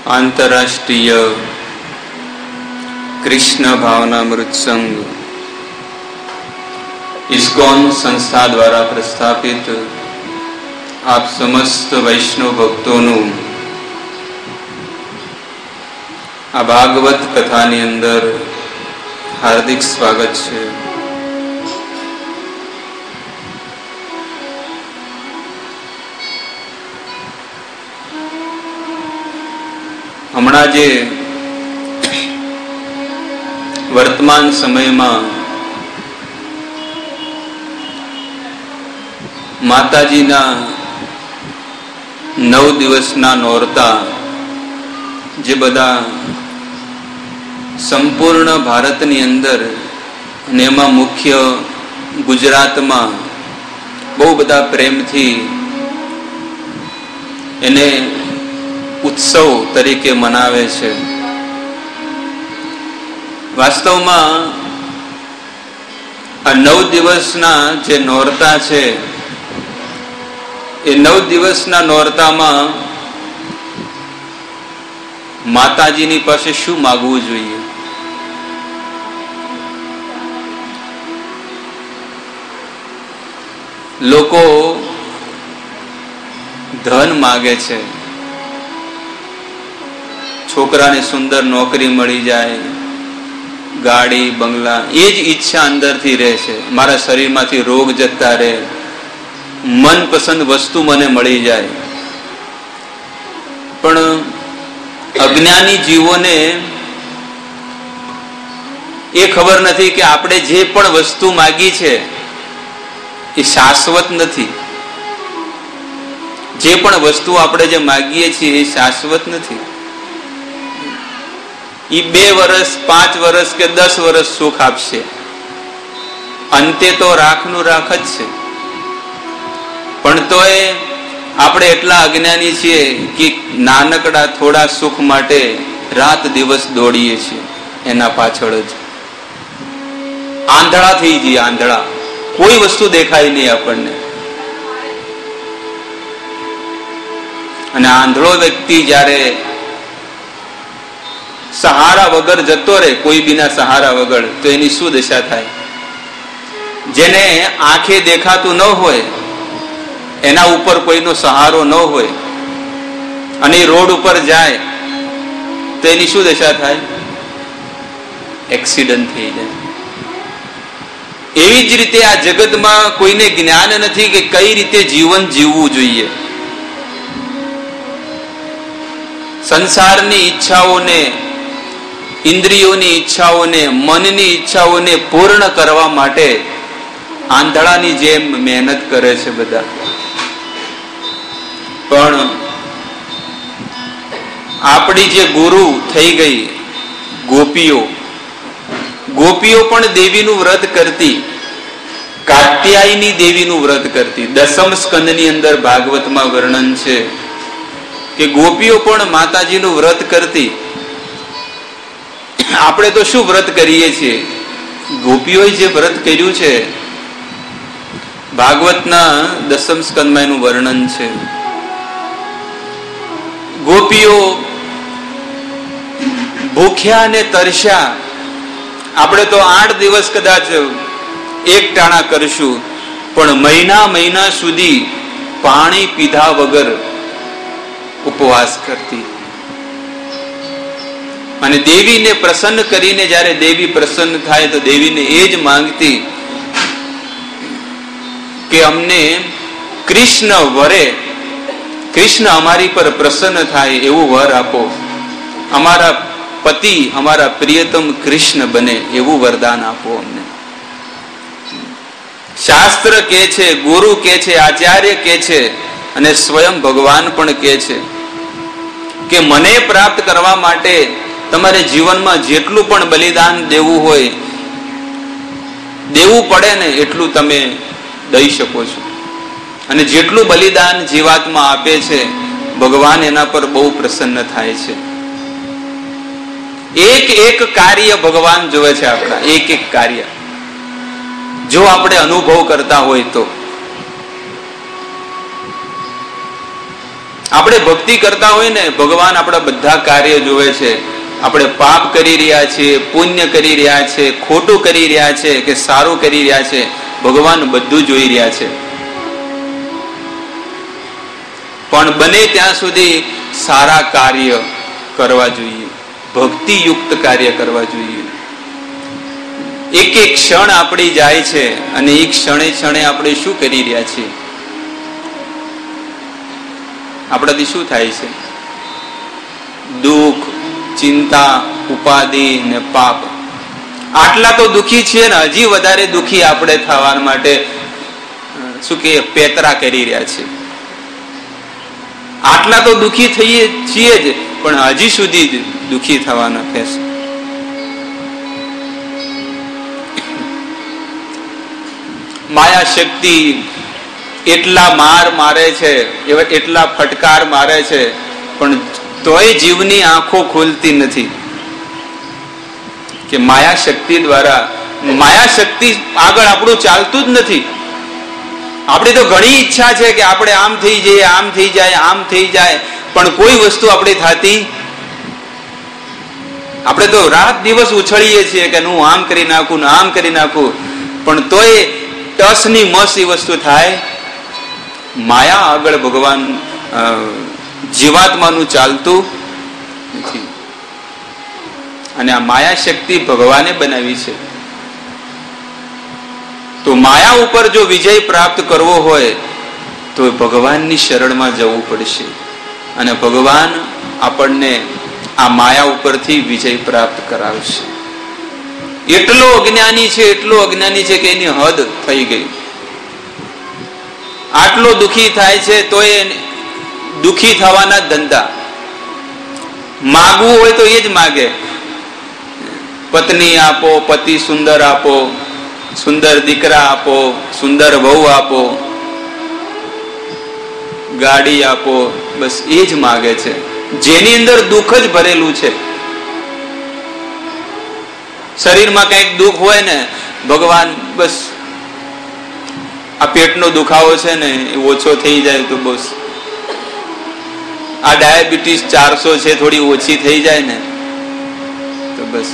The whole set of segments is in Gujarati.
આંતરરાષ્ટ્રીય કૃષ્ણ ભાવનામૃત સંઘ ઇસ્કોન સંસ્થા દ્વારા પ્રસ્થાપિત આપ સમસ્ત વૈષ્ણવ ભક્તોનું આ ભાગવત કથાની અંદર હાર્દિક સ્વાગત છે. હમણાં જે વર્તમાન સમયમાં માતાજીના 9 દિવસના નોરતા જે બધા સંપૂર્ણ ભારતની અંદર અને એમાં મુખ્ય ગુજરાતમાં બહુ બધા પ્રેમથી એને ઉત્સવ તરીકે મનાવે છે. વાસ્તવમાં આ 9 દિવસના જે નોરતા છે એ 9 દિવસના નોરતામાં માતાજીની પાસે શું માગવું જોઈએ? લોકો ધન માગે છે, છોકરાને સુંદર નોકરી મળી જાય, ગાડી બંગલા, એ જ ઈચ્છા અંદરથી રહે છે. મારા શરીરમાંથી રોગ જતા રહે, મનપસંદ વસ્તુ મને મળી જાય. પણ અજ્ઞાની જીવોને એ ખબર નથી કે આપણે જે પણ વસ્તુ માગી છે એ શાશ્વત નથી. જે પણ વસ્તુ આપણે જે માગીએ છીએ એ શાશ્વત નથી. એ 2 વર્ષ 5 વર્ષ કે 10 વર્ષ સુખ આપશે, અંતે તો રાખનું રાખ જ છે. પણ તોય આપણે એટલા અજ્ઞાની છીએ કે નાનકડા થોડા સુખ માટે રાત દિવસ દોડીએ છીએ એના પાછળ જ. આંધળા થઈ જઈએ, આંધળા. કોઈ વસ્તુ દેખાય નહીં આપણને. અને આંધળો વ્યક્તિ જ્યારે સહારા વગર જતો રહે, કોઈ બીના સહારા વગર, તો એની શું દશા થાય? જેને આંખે દેખાતું ન હોય, એના ઉપર કોઈનો સહારો ન હોય અને રોડ ઉપર જાય તો એની શું દશા થાય? એક્સિડન્ટ થઈ જાય. એવી જ રીતે આ જગતમાં કોઈને જ્ઞાન નથી કે કઈ રીતે જીવન જીવવું જોઈએ. સંસારની ઈચ્છાઓને, ઇન્દ્રિયોની ઈચ્છાઓને, મનની ઈચ્છાઓને પૂર્ણ કરવા માટે આંધળાની જેમ મહેનત કરે છે બધા. પણ આપણી જે ગુરુ થઈ ગઈ ગોપીઓ, ગોપીઓ પણ દેવીનું વ્રત કરતી, કાત્યાયની દેવીનું વ્રત કરતી. 10મ સ્કંદની અંદર ભાગવતમાં વર્ણન છે કે ગોપીઓ પણ માતાજીનું વ્રત કરતી. આપણે તો શું વ્રત કરીએ છીએ? ગોપીઓએ જે વ્રત કર્યું છે ભાગવતના 10મ સ્કંદમાં એનું વર્ણન છે. ગોપીઓ ભૂખ્યા અને તરસ્યા. આપણે તો 8 દિવસ કદાચ એક ટાણા કરશું, પણ મહિના સુધી પાણી પીધા વગર ઉપવાસ કરતી. અને દેવીને પ્રસન્ન કરીને જ્યારે દેવી પ્રસન્ન થાય તો દેવીને એ જ માંગતી કે અમને કૃષ્ણ વરે, કૃષ્ણ અમારી પર પ્રસન્ન થાય એવું વર આપો, અમારા પતિ, અમારા પ્રિયતમ કૃષ્ણ બને એવું વરદાન આપો અમને. શાસ્ત્ર કહે છે, ગુરુ કહે છે, આચાર્ય કહે છે અને સ્વયં ભગવાન પણ કહે છે કે મને પ્રાપ્ત કરવા માટે તમારે જીવનમાં જેટલું પણ બલિદાન દેવું હોય, દેવું પડે ને એટલું તમે દઈ શકો છો. અને જેટલું બલિદાન જીવાત્મા આપે છે ભગવાન એના પર બહુ પ્રસન્ન થાય છે. એક કાર્ય ભગવાન જોવે છે આપણા, એક કાર્ય. જો આપણે અનુભવ કરતા હોય તો આપણે ભક્તિ કરતા હોય ને, ભગવાન આપણા બધા કાર્ય જોવે છે. આપણે પાપ કરી રહ્યા છીએ, પુણ્ય કરી રહ્યા છે, ખોટું કરી રહ્યા છે કે સારું કરી રહ્યા છે, ભગવાન બધું જોઈ રહ્યા છે. પણ બને ત્યાં સુધી સારા કાર્ય કરવા જોઈએ, ભક્તિયુક્ત કાર્ય કરવા જોઈએ. એક એક ક્ષણ આપણી જાય છે અને એ ક્ષણે ક્ષણે આપણે શું કરી રહ્યા છીએ? આપણાથી શું થાય છે? દુઃખ, ચિંતા, ઉપાધિ ને પાપ. આટલા તો દુઃખી છીએ ને હજી વધારે દુઃખી આપણે થવા માટે શું કે પેતરા કરી રહ્યા છે. આટલા તો દુઃખી થઈએ છીએ જ, પણ હજી સુધી દુઃખી થવાના કહેશે. માયા શક્તિ એટલા માર મારે છે, એટલા ફટકાર મારે છે, પણ તોય જીવની આંખો ખુલતી નથી કે માયા શક્તિ દ્વારા, માયા શક્તિ આગળ આપણું ચાલતું જ નથી. આપણી તો ઘણી ઈચ્છા છે કે આપણે આમ થઈ જઈએ, આમ થઈ જાય, આમ થઈ જાય, પણ કોઈ વસ્તુ આપણી થતી. આપણે તો રાત દિવસ ઉછળીએ છીએ કે હું આમ કરી નાખું ને આમ કરી નાખું, પણ તોય ટસની મસ એ વસ્તુ થાય. માયા આગળ ભગવાન જીવાત્માનું ચાલતું નથી. અને આ માયા શક્તિ ભગવાને બનાવી છે. તો માયા ઉપર જો વિજય પ્રાપ્ત કરવો હોય તો ભગવાનની શરણમાં જવું પડશે. અને ભગવાન આપણને આ માયા ઉપરથી વિજય પ્રાપ્ત કરાવશે. એટલો અજ્ઞાની છે, એટલો અજ્ઞાની છે કે એની હદ થઈ ગઈ. આટલો દુઃખી થાય છે તો એ દુઃખી થવાના ધંધા. માગવું હોય તો એ જ માગે, પત્ની આપો, પતિ સુંદર આપો, સુંદર દીકરા આપો, સુંદર વહુ આપો, ગાડી આપો, બસ એ જ માગે છે, જેની અંદર દુઃખ જ ભરેલું છે. શરીરમાં કંઈક દુઃખ હોય ને, ભગવાન બસ આ પેટનો દુખાવો છે ને એ ઓછો થઈ જાય તો બસ, આ ડાયાબિટીસ 400 છે થોડી ઓછી થઈ જાય ને તો બસ,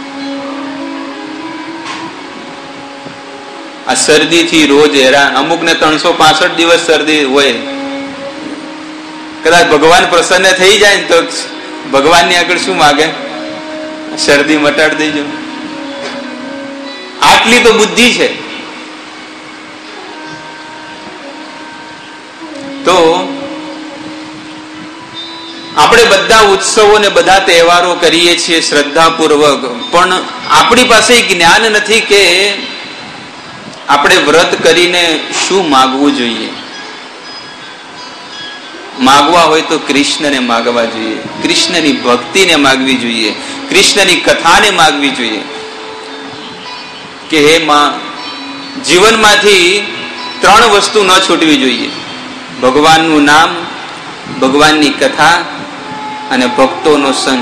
આ શરદીથી રોજ હેરાન. અમુકને 365 દિવસ શરદી હોય. કદાચ ભગવાન પ્રસન્ન થઈ જાય ને તો ભગવાનની આગળ શું માગે? શરદી મટાડી દેજો. આટલી તો બુદ્ધિ છે. તો આપણે બધા ઉત્સવો ને બધા તહેવારો કરીએ છીએ શ્રદ્ધાપૂર્વક, પણ આપણી પાસે જ્ઞાન નથી કે આપણે વ્રત કરીને શું માગવું જોઈએ. માગવા હોય તો કૃષ્ણને માગવા જોઈએ, કૃષ્ણની ભક્તિને માગવી જોઈએ, કૃષ્ણની કથાને માગવી જોઈએ કે હે માં, જીવનમાંથી 3 વસ્તુ ન છૂટવી જોઈએ: ભગવાનનું નામ, ભગવાનની કથા અને ભક્તોનો સંગ.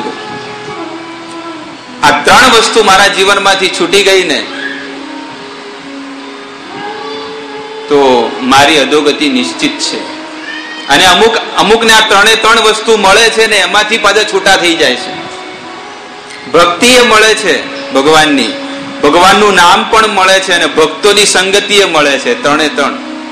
આ 3 વસ્તુ મારા જીવનમાંથી છૂટી ગઈ ને તો મારી અધોગતિ નિશ્ચિત છે. અને અમુકને આ 3 વસ્તુ મળે છે ને એમાંથી પાછા છૂટા થઈ જાય છે. ભક્તિ એ મળે છે ભગવાનની, ભગવાનનું નામ પણ મળે છે અને ભક્તોની સંગતિ એ મળે છે, 3.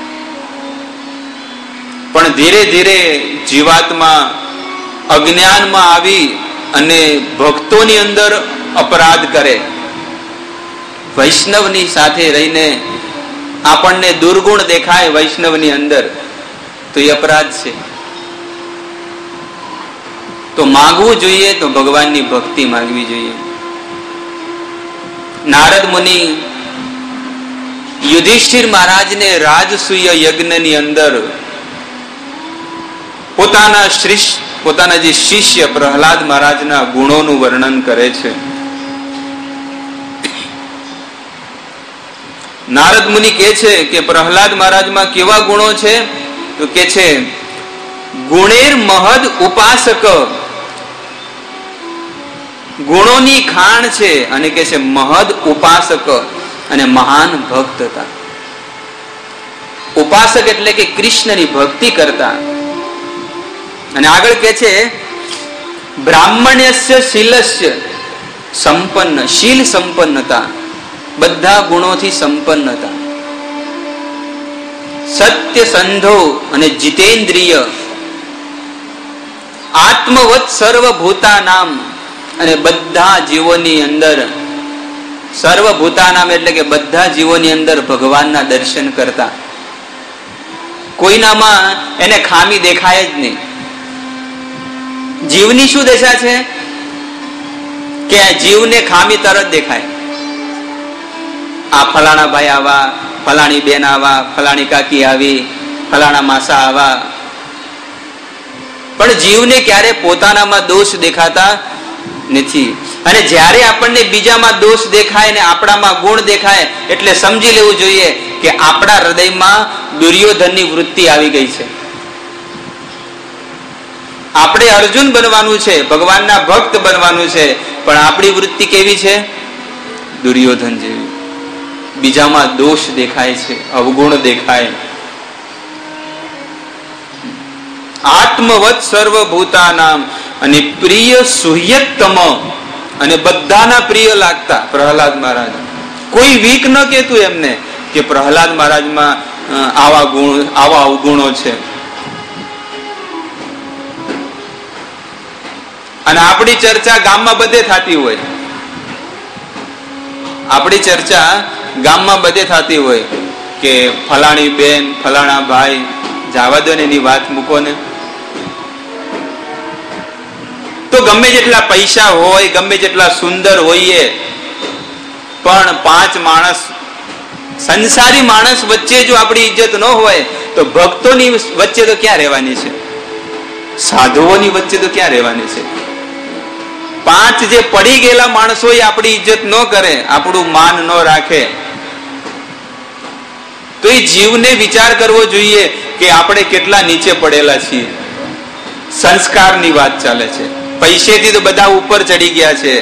પણ ધીરે ધીરે જીવાત્મા અજ્ઞાનમાં આવી અને ભક્તોની અંદર અપરાધ કરે, વૈષ્ણવની સાથે રહીને આપણને દુર્ગુણ દેખાય વૈષ્ણવની અંદર, તો એ અપરાધ છે. તો માગવું જોઈએ તો ભગવાનની ભક્તિ માગવી જોઈએ. નારદ મુનિ યુધિષ્ઠિર મહારાજને રાજસૂય યજ્ઞની અંદર પોતાના જે શિષ્ય પ્રહલાદ મહારાજના ગુણોનું વર્ણન કરે છે. નારદ મુનિ કહે છે કે પ્રહલાદ મહારાજમાં કેવા ગુણો છે? તો કે છે ગુણેર મહદ ઉપાસક, ગુણોની ખાણ છે, અને કે છે મહદ ઉપાસક અને મહાન ભક્ત હતા. ઉપાસક એટલે કે કૃષ્ણની ભક્તિ કરતા, અને આગળ કે છે બ્રાહ્મણ્યસ્ય શીલસ્ય સંપન્ન, શીલ સંપન્નતા, બધા ગુણોથી સંપન્નતા, સત્ય સંધો અને જીતેન્દ્રિય, આત્મવત સર્વભૂતાનામ, અને બધા જીવોની અંદર, સર્વભૂતાનામ એટલે કે બધા જીવોની અંદર ભગવાનના દર્શન કરતા. કોઈનામાં એને ખામી દેખાય જ નહીં. જીવની શું દશા છે કે જીવને ખામી તરત દેખાય. આ ફલાણા ભાઈ આવા, ફલાણી બેન આવા, ફલાણી કાકી આવી, ફલાણા માસા આવા. પણ જીવને ક્યારે પોતાનામાં દોષ દેખાતા નથી. અને જ્યારે આપણને બીજામાં દોષ દેખાય ને આપણામાં ગુણ દેખાય એટલે સમજી લેવું જોઈએ કે આપણા હૃદયમાં દુર્યોધનની વૃત્તિ આવી ગઈ છે. આપણે અર્જુન બનવાનું છે, ભગવાનના ભક્ત બનવાનું છે, પણ આપણી વૃત્તિ કેવી છે? દુર્યોધન જેવી. બીજામાં દોષ દેખાય છે, અવગુણ દેખાય. આત્મવત સર્વભૂતાનામ, અને પ્રિય સુહ્યતમ, અને બધાના પ્રિય લાગતા પ્રહલાદ મહારાજ. કોઈ વીક ન કહેતું એમને કે પ્રહલાદ મહારાજમાં આવા ગુણ, આવા અવગુણો છે. અને આપણી ચર્ચા ગામમાં બધે થતી હોય, આપણી ચર્ચા ગામમાં બધે થતી હોય કે ફલાણી બેન, ફલાણા ભાઈ, જવા દો ને એની વાત મૂકો ને. તો ગમે જેટલા પૈસા હોય, ગમે જેટલા સુંદર હોઈએ, પણ 5 માણસ, સંસારી માણસ વચ્ચે જો આપણી ઇજ્જત ન હોય તો ભક્તોની વચ્ચે તો ક્યાં રહેવાની છે? સાધુઓની વચ્ચે તો ક્યાં રહેવાની છે? 5 જે પડી ગયેલા માણસો એ આપણી ઇજ્જત ન કરે, આપણું માન ન રાખે, તો એ જીવને વિચાર કરવો જોઈએ કે આપણે કેટલા નીચે પડેલા છીએ. સંસ્કારની વાત ચાલે છે. પૈસેથી તો બધા ઉપર ચડી ગયા છે,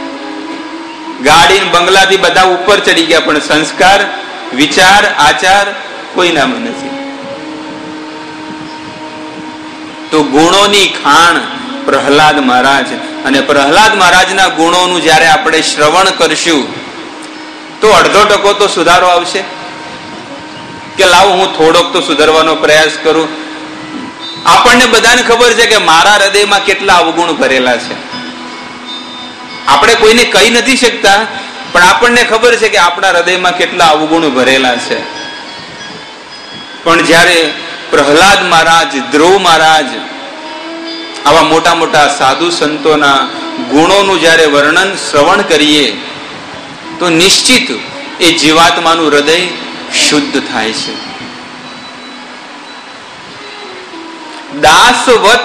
ગાડી બંગલાથી બધા ઉપર ચડી ગયા, પણ સંસ્કાર, વિચાર, આચાર કોઈનામાં નથી. તો ગુણોની ખાણ પ્રહલાદ મહારાજ, અને પ્રહલાદ મહારાજના ગુણોનું જ્યારે આપણે શ્રવણ કરશું તો અડધો ટકો તો સુધારો આવશે. કે લાવો હું થોડોક તો સુધારવાનો પ્રયાસ કરું. આપણને બધાને ખબર છે કે મારા હૃદયમાં કેટલા અવગુણ ભરેલા છે. આપણે કોઈને કહી નથી શકતા, પણ આપણને ખબર છે કે આપણા હૃદયમાં કેટલા અવગુણ ભરેલા છે. પણ જ્યારે પ્રહલાદ મહારાજ, ધ્રુવ મહારાજ, આવા મોટા મોટા સાધુ સંતોના ગુણોનું જ્યારે વર્ણન શ્રવણ કરીએ તો નિશ્ચિત એ જીવાત્માનું હૃદય શુદ્ધ થાય છે. દાસવત,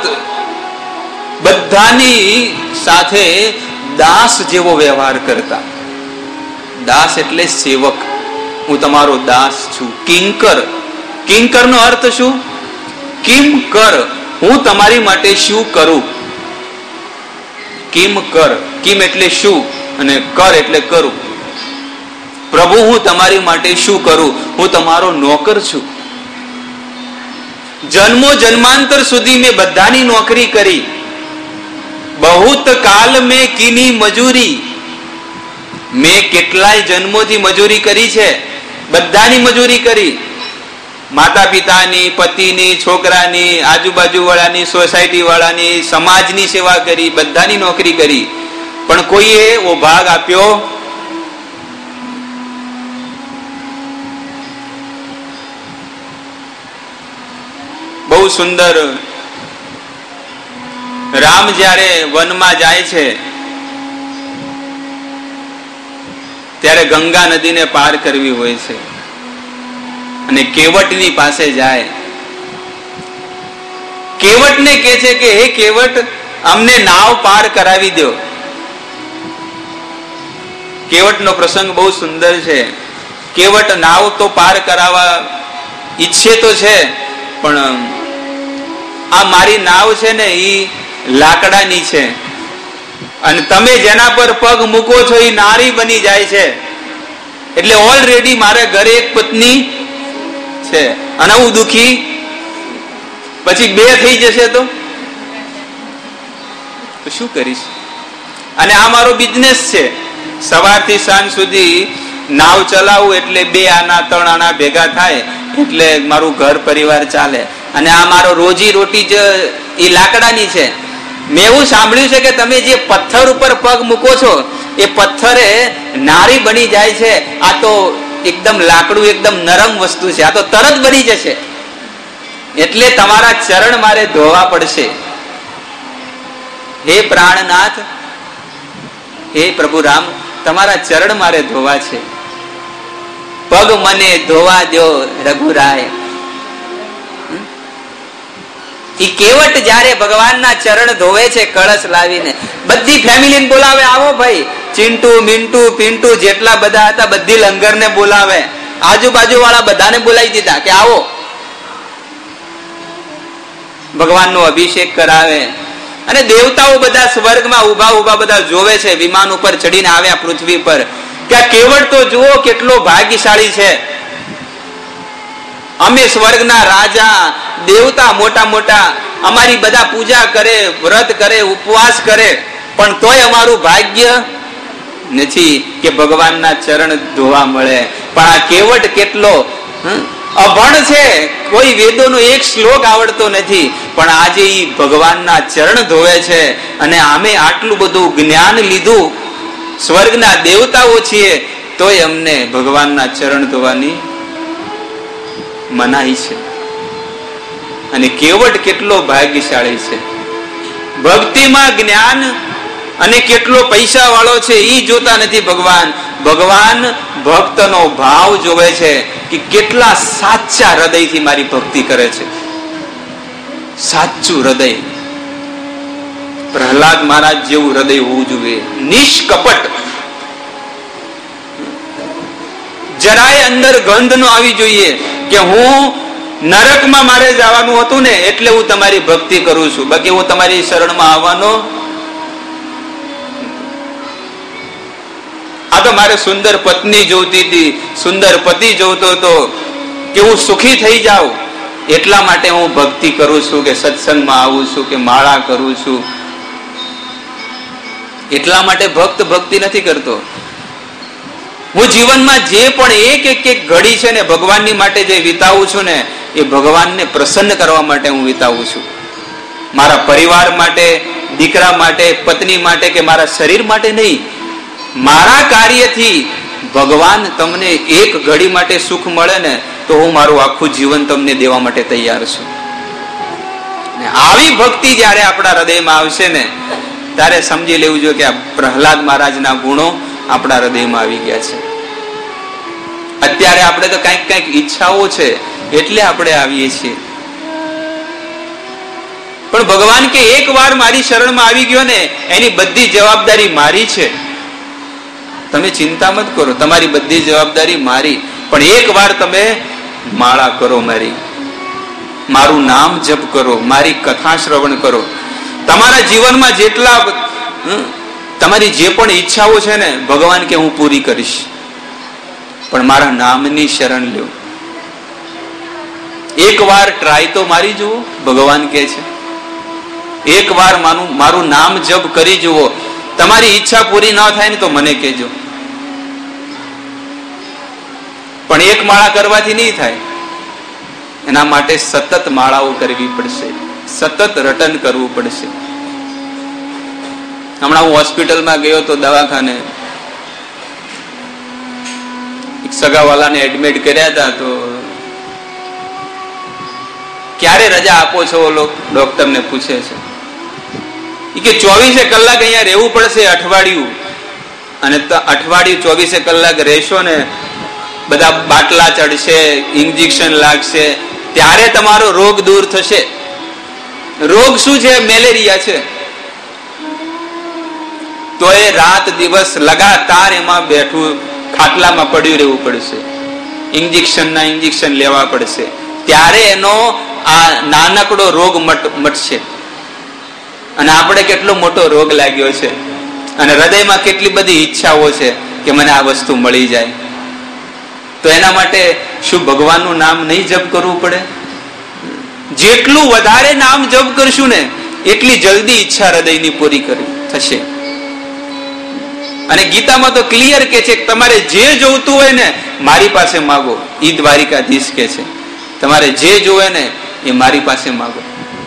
બધાની સાથે દાસ જેવો વ્યવહાર કરતા. દાસ એટલે સેવક. હું તમારો દાસ છું. કિંકર, કિંકર નો અર્થ શું? કિમ કર, હું તમારી માટે શું કરું. કિમ કર, કિમ એટલે શું અને કર એટલે કરું. પ્રભુ હું તમારી માટે શું કરું? હું તમારો નોકર છું. જન્મો જન્માંતર સુધી મેં બધાની નોકરી કરી. બહુત કાલ મેં કીની મજૂરી, મેં કેટલાય જન્મોથી મજૂરી કરી છે, બધાની મજૂરી કરી. માતા પિતાની, પતિની, છોકરાની, આજુબાજુ વાળાની, સોસાયટી વાળાની, સમાજની સેવા કરી, બધાની નોકરી કરી, પણ કોઈએ એવો ભાગ આપ્યો. બહુ સુંદર. રામ જ્યારે વનમાં જાય છે ત્યારે ગંગા નદીને પાર કરવી હોય છે અને કેવટની પાસે જાય. કેવટને કહે છે કે હે કેવટ, અમને નાવ પાર કરાવી દો. કેવટનો પ્રસંગ બહુ સુંદર છે. કેવટ નાવ તો પાર કરાવવા ઈચ્છે તો છે, પણ આ મારી નાવ છે ને એ લાકડાની છે, અને તમે જેના પર પગ મૂકો છો એ નારી બની જાય છે. એટલે ઓલરેડી મારા ઘરે એક પત્ની છે અને હું દુખી, પછી 2 થઈ જશે તો તો શું કરીશ? અને આ મારો બિઝનેસ છે. સવારથી સાંજ સુધી નાવ ચલાવું એટલે 2 આના 3 આના ભેગા થાય એટલે મારું ઘર પરિવાર ચાલે. અને આ મારો રોજી રોટી જ એ લાકડાની છે. મેં એવું સાંભળ્યું છે કે તમે જે પથ્થર ઉપર પગ મૂકો છો એ પથ્થરે નારી બની જાય છે. આ તો એકદમ લાકડું એકદમ નરમ વસ્તુ છે, આ તો તરત બની જશે. એટલે તમારા ચરણ મારે ધોવા પડશે. હે પ્રાણનાથ, હે પ્રભુ રામ, તમારા ચરણ મારે ધોવા છે. પગ મને ધોવા દો રઘુરાય. એ કેવટ જયારે ભગવાનના ચરણ ધોવે છે કળશ લાવીને, બધી ફેમિલીને બોલાવે, આવો ભાઈ, ચિંટુ મિન્ટુ પિન્ટુ જેટલા બધા હતા બધી લંગરને બોલાવે, આજુબાજુ વાળા બધાને બોલાવી દીધા કે આવો. ભગવાનનો અભિષેક કરાવે. અને દેવતાઓ બધા સ્વર્ગમાં ઉભા ઉભા બધા જોવે છે, વિમાન ઉપર ચડીને આવ્યા પૃથ્વી પર, કે આ કેવટ તો જુઓ કેટલો ભાગ્યશાળી છે. અમે સ્વર્ગના રાજા દેવતા મોટા મોટા અમારી બધા પૂજા કરે, વ્રત કરે, ઉપવાસ કરે, પણ તોય અમારું ભાગ્ય નથી કે ભગવાનના ચરણ ધોવા મળે. પણ આ કેવટ કેટલો અભણ છે, કોઈ વેદોનો એક શ્લોક આવડતો નથી, પણ આજે ઈ ભગવાનના ચરણ ધોવે છે. અને આમે આટલું બધું જ્ઞાન લીધું, સ્વર્ગના દેવતાઓ છીએ તોય અમને ભગવાનના ચરણ ધોવાની મનાઈ છે. અને કેવટ કેટલો ભાગ્યશાળી છે. ભક્તિમાં જ્ઞાન અને કેટલો પૈસા વાળો છે એ જોતા નથી ભગવાન. ભગવાન ભક્તનો ભાવ જોવે છે કે કેટલા સાચા હૃદયથી મારી ભક્તિ કરે છે. સાચું હૃદય, પ્રહલાદ મહારાજ જેવું હૃદય હોવું જોઈએ, નિષ્કપટ. જરાય અંદર ગંધ નો આવી જોઈએ કે હું નરકમાં મારે જવાનું હતું ને એટલે હું તમારી ભક્તિ કરું છું, બાકી હું તમારી શરણમાં આવવાનો. આ તો મારે સુંદર પત્ની જોઈતી હતી, સુંદર પતિ જોઈતો હતો કે હું સુખી થઈ જાઉં, એટલા માટે હું ભક્તિ કરું છું, કે સત્સંગમાં આવું છું, કે માળા કરું છું. એટલા માટે ભક્ત ભક્તિ નથી કરતો. હું જીવનમાં જે પણ એક ઘડી છે ને ભગવાનની માટે જે વિતાવું છું ને એ ભગવાનને પ્રસન્ન કરવા માટે હું વિતાવું છું. મારા પરિવાર માટે, દીકરા માટે, પત્ની માટે કે મારા શરીર માટે નહીં. મારા કાર્યથી ભગવાન તમને એક ઘડી માટે સુખ મળે ને તો હું મારું આખું જીવન તમને દેવા માટે તૈયાર છું. આવી ભક્તિ જયારે આપણા હૃદયમાં આવશે ને ત્યારે સમજી લેવું જોઈએ કે આ પ્રહલાદ મહારાજના ગુણો આપણા હૃદયમાં આવી ગયા છે. અત્યારે આપણે તો કઈક ઈચ્છાઓ છે એટલે આપણે આવીએ છીએ, પણ ભગવાન કે એક વાર મારી શરણમાં આવી ગયો ને એની બધી જવાબદારી મારી છે. તમે ચિંતા મત કરો, તમારી બધી જવાબદારી મારી, પણ એક વાર તમે માળા કરો મારી, મારું નામ જપ કરો, મારી કથા શ્રવણ કરો. તમારા જીવનમાં જેટલા તમારી જે પણ ઈચ્છાઓ છે ને ભગવાન કે હું પૂરી કરીશ, પણ મારા નામની શરણ લ્યો. એક વાર ટ્રાય તો મારી જુઓ, ભગવાન કે છે. એક વાર મારું નામ જપ કરી જુઓ. તમારી ઈચ્છા પૂરી ન થાય ને તો મને કહેજો, પણ એક માળા કરવાથી નહીં થાય. એના માટે સતત માળાઓ કરવી પડશે, સતત રટન કરવું પડશે. હમણાં હું હોસ્પિટલમાં ગયો તો દવાખાને, એક સગાવાલાને એડમિટ કર્યા હતા. તો ક્યારે રજા આપો છો ઓલો ડોક્ટરને પૂછે છે. કે 24 કલાક અહીંયા રહેવું પડશે અઠવાડિયું, અને અઠવાડિયું 24 કલાક રહેશો ને બધા બાટલા ચડશે, ઇન્જેક્શન લાગશે, ત્યારે તમારો રોગ દૂર થશે. રોગ શું છે? મેલેરિયા છે. તો એ રાત દિવસ લગાતાર એમાં બેઠું ખાટલામાં પડ્યું રહેવું પડશે, ઇન્જેક્શન લેવા પડશે, ત્યારે એનો આ નાનકડો રોગ મટશે. અને આપણે કેટલો મોટો રોગ લાગ્યો છે, અને હૃદયમાં કેટલી બધી ઈચ્છાઓ છે કે મને આ વસ્તુ મળી જાય. તો એના માટે શું ભગવાનનું નામ નહીં જપ કરવું પડે? જેટલું વધારે નામ જપ કરશું ને એટલી જલ્દી ઈચ્છા હૃદયની પૂરી કરી થશે. અને ગીતામાં તો ક્લિયર કે છે તમારે જે જોઈતું હોય ને મારી પાસે માગો. ઈ દ્વારિકાધીશ કે છે તમારે જે જોવે ને એ મારી પાસે માગો.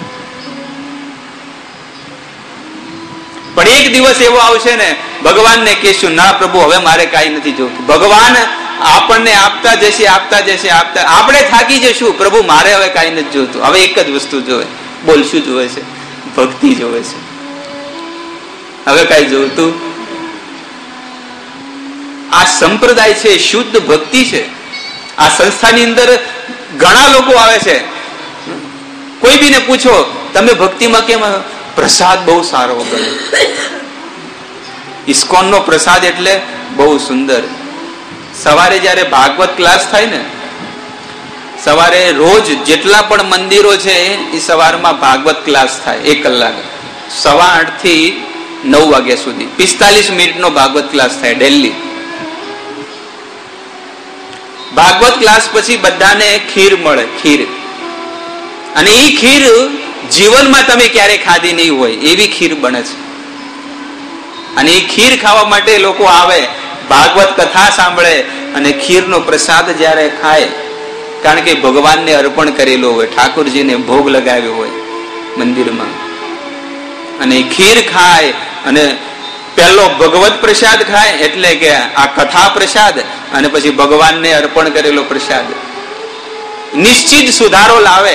પણ એક દિવસ એવો આવશે ને ભગવાનને કહેશું ના પ્રભુ હવે મારે કાંઈ નથી જોતું. ભગવાન આપણને આપતા જશે આપતા જશે આપતા આપણે થાકી જશું. પ્રભુ મારે હવે કાંઈ નથી જોતું, હવે એક જ વસ્તુ જોવે. બોલ શું જોવે છે? ભક્તિ જોવે છે. હવે કાંઈ જોતું. આ સંપ્રદાય છે શુદ્ધ ભક્તિ છે. આ સંસ્થાની અંદર ઘણા લોકો આવે છે. કોઈ બીને પૂછો તમે ભક્તિમાં કેમ? પ્રસાદ બહુ સારો ગયો. ઇસ્કોનનો પ્રસાદ એટલે બહુ સુંદર. સવારે જયારે ભાગવત ક્લાસ થાય ને, સવારે રોજ જેટલા પણ મંદિરો છે એ સવારમાં ભાગવત ક્લાસ થાય 1 કલાક, 8:15 થી 9 વાગ્યા સુધી 45 મિનિટનો ભાગવત ક્લાસ થાય ડેલી. ભાગવત ક્લાસ પછી બધાને ખીર મળે, ખીર. અને એ ખીર જીવનમાં તમે ક્યારે ખાધી નહીં હોય એવી ખીર બને છે. અને એ ખીર ખાવા માટે લોકો આવે, ભાગવત કથા સાંભળે અને ખીરનો પ્રસાદ જ્યારે ખાય, કારણ કે ભગવાનને અર્પણ કરેલો હોય, ઠાકોરજીને ભોગ લગાવ્યો હોય મંદિરમાં, અને ખીર ખાય અને પહેલો ભગવત પ્રસાદ ખાય એટલે કે આ કથા પ્રસાદ, અને પછી ભગવાનને અર્પણ કરેલો પ્રસાદ નિશ્ચિત સુધારો લાવે.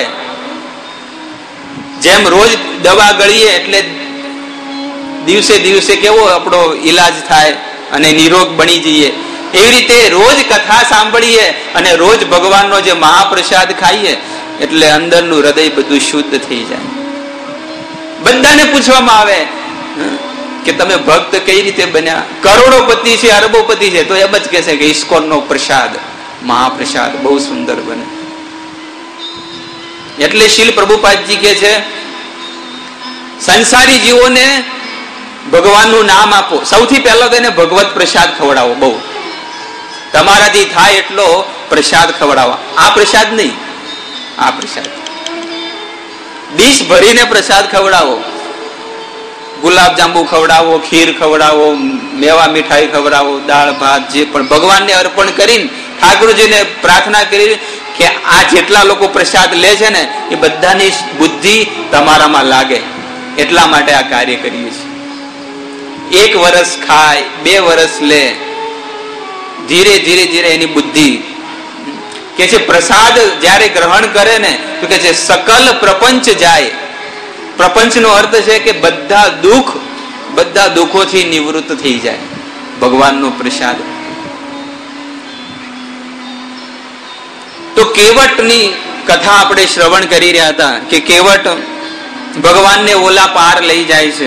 જેમ રોજ દવા ગળીએ એટલે દિવસે દિવસે કેવો આપણો ઈલાજ થાય અને નિરોગ બની જઈએ, એવી રીતે રોજ કથા સાંભળીએ અને રોજ ભગવાનનો જે મહાપ્રસાદ ખાઈએ એટલે અંદરનું હૃદય બધું શુદ્ધ થઈ જાય. બધાને પૂછવામાં આવે કે તમે ભક્ત કઈ રીતે બન્યા? કરોડોપતિ છે, અરબોપતિ છે, તો એમ જ કહે છે કે ઇસ્કોનનો પ્રસાદ, મહાપ્રસાદ બહુ સુંદર બને. એટલે શીલ પ્રભુપાદજી કે છે સંસારી જીવોને ભગવાનનું નામ આપો. સૌથી પહેલા તો એને ભગવત પ્રસાદ ખવડાવો. બહુ તમારાથી થાય એટલો પ્રસાદ ખવડાવો. આ પ્રસાદ નહીં, આ પ્રસાદ ડીશ ભરીને પ્રસાદ ખવડાવો. ગુલાબ જાંબુ ખવડાવો, ખીર ખવડાવો, મેવા મીઠાઈ ખવડાવો, દાળ ભાત, જે પણ ભગવાનને અર્પણ કરીને ઠાકોરજીને પ્રાર્થના કરી કે આ જેટલા લોકો પ્રસાદ લે છે ને એ બધાની બુદ્ધિ તમારામાં લાગે, એટલા માટે આ કાર્ય કરીએ છીએ. 1 વર્ષ ખાય, 2 વર્ષ લે, ધીરે ધીરે ધીરે એની બુદ્ધિ કે છે. પ્રસાદ જ્યારે ગ્રહણ કરે ને તો કે છે સકલ પ્રપંચ જાય. પ્રપંચનો અર્થ છે કે બધા દુઃખોથી નિવૃત્ત થઈ જાય ભગવાનનો પ્રસાદ. તો કેવટની કથા આપણે શ્રવણ કરી રહ્યા હતા કે કેવટ ભગવાનને ઓલા પાર લઈ જાય છે.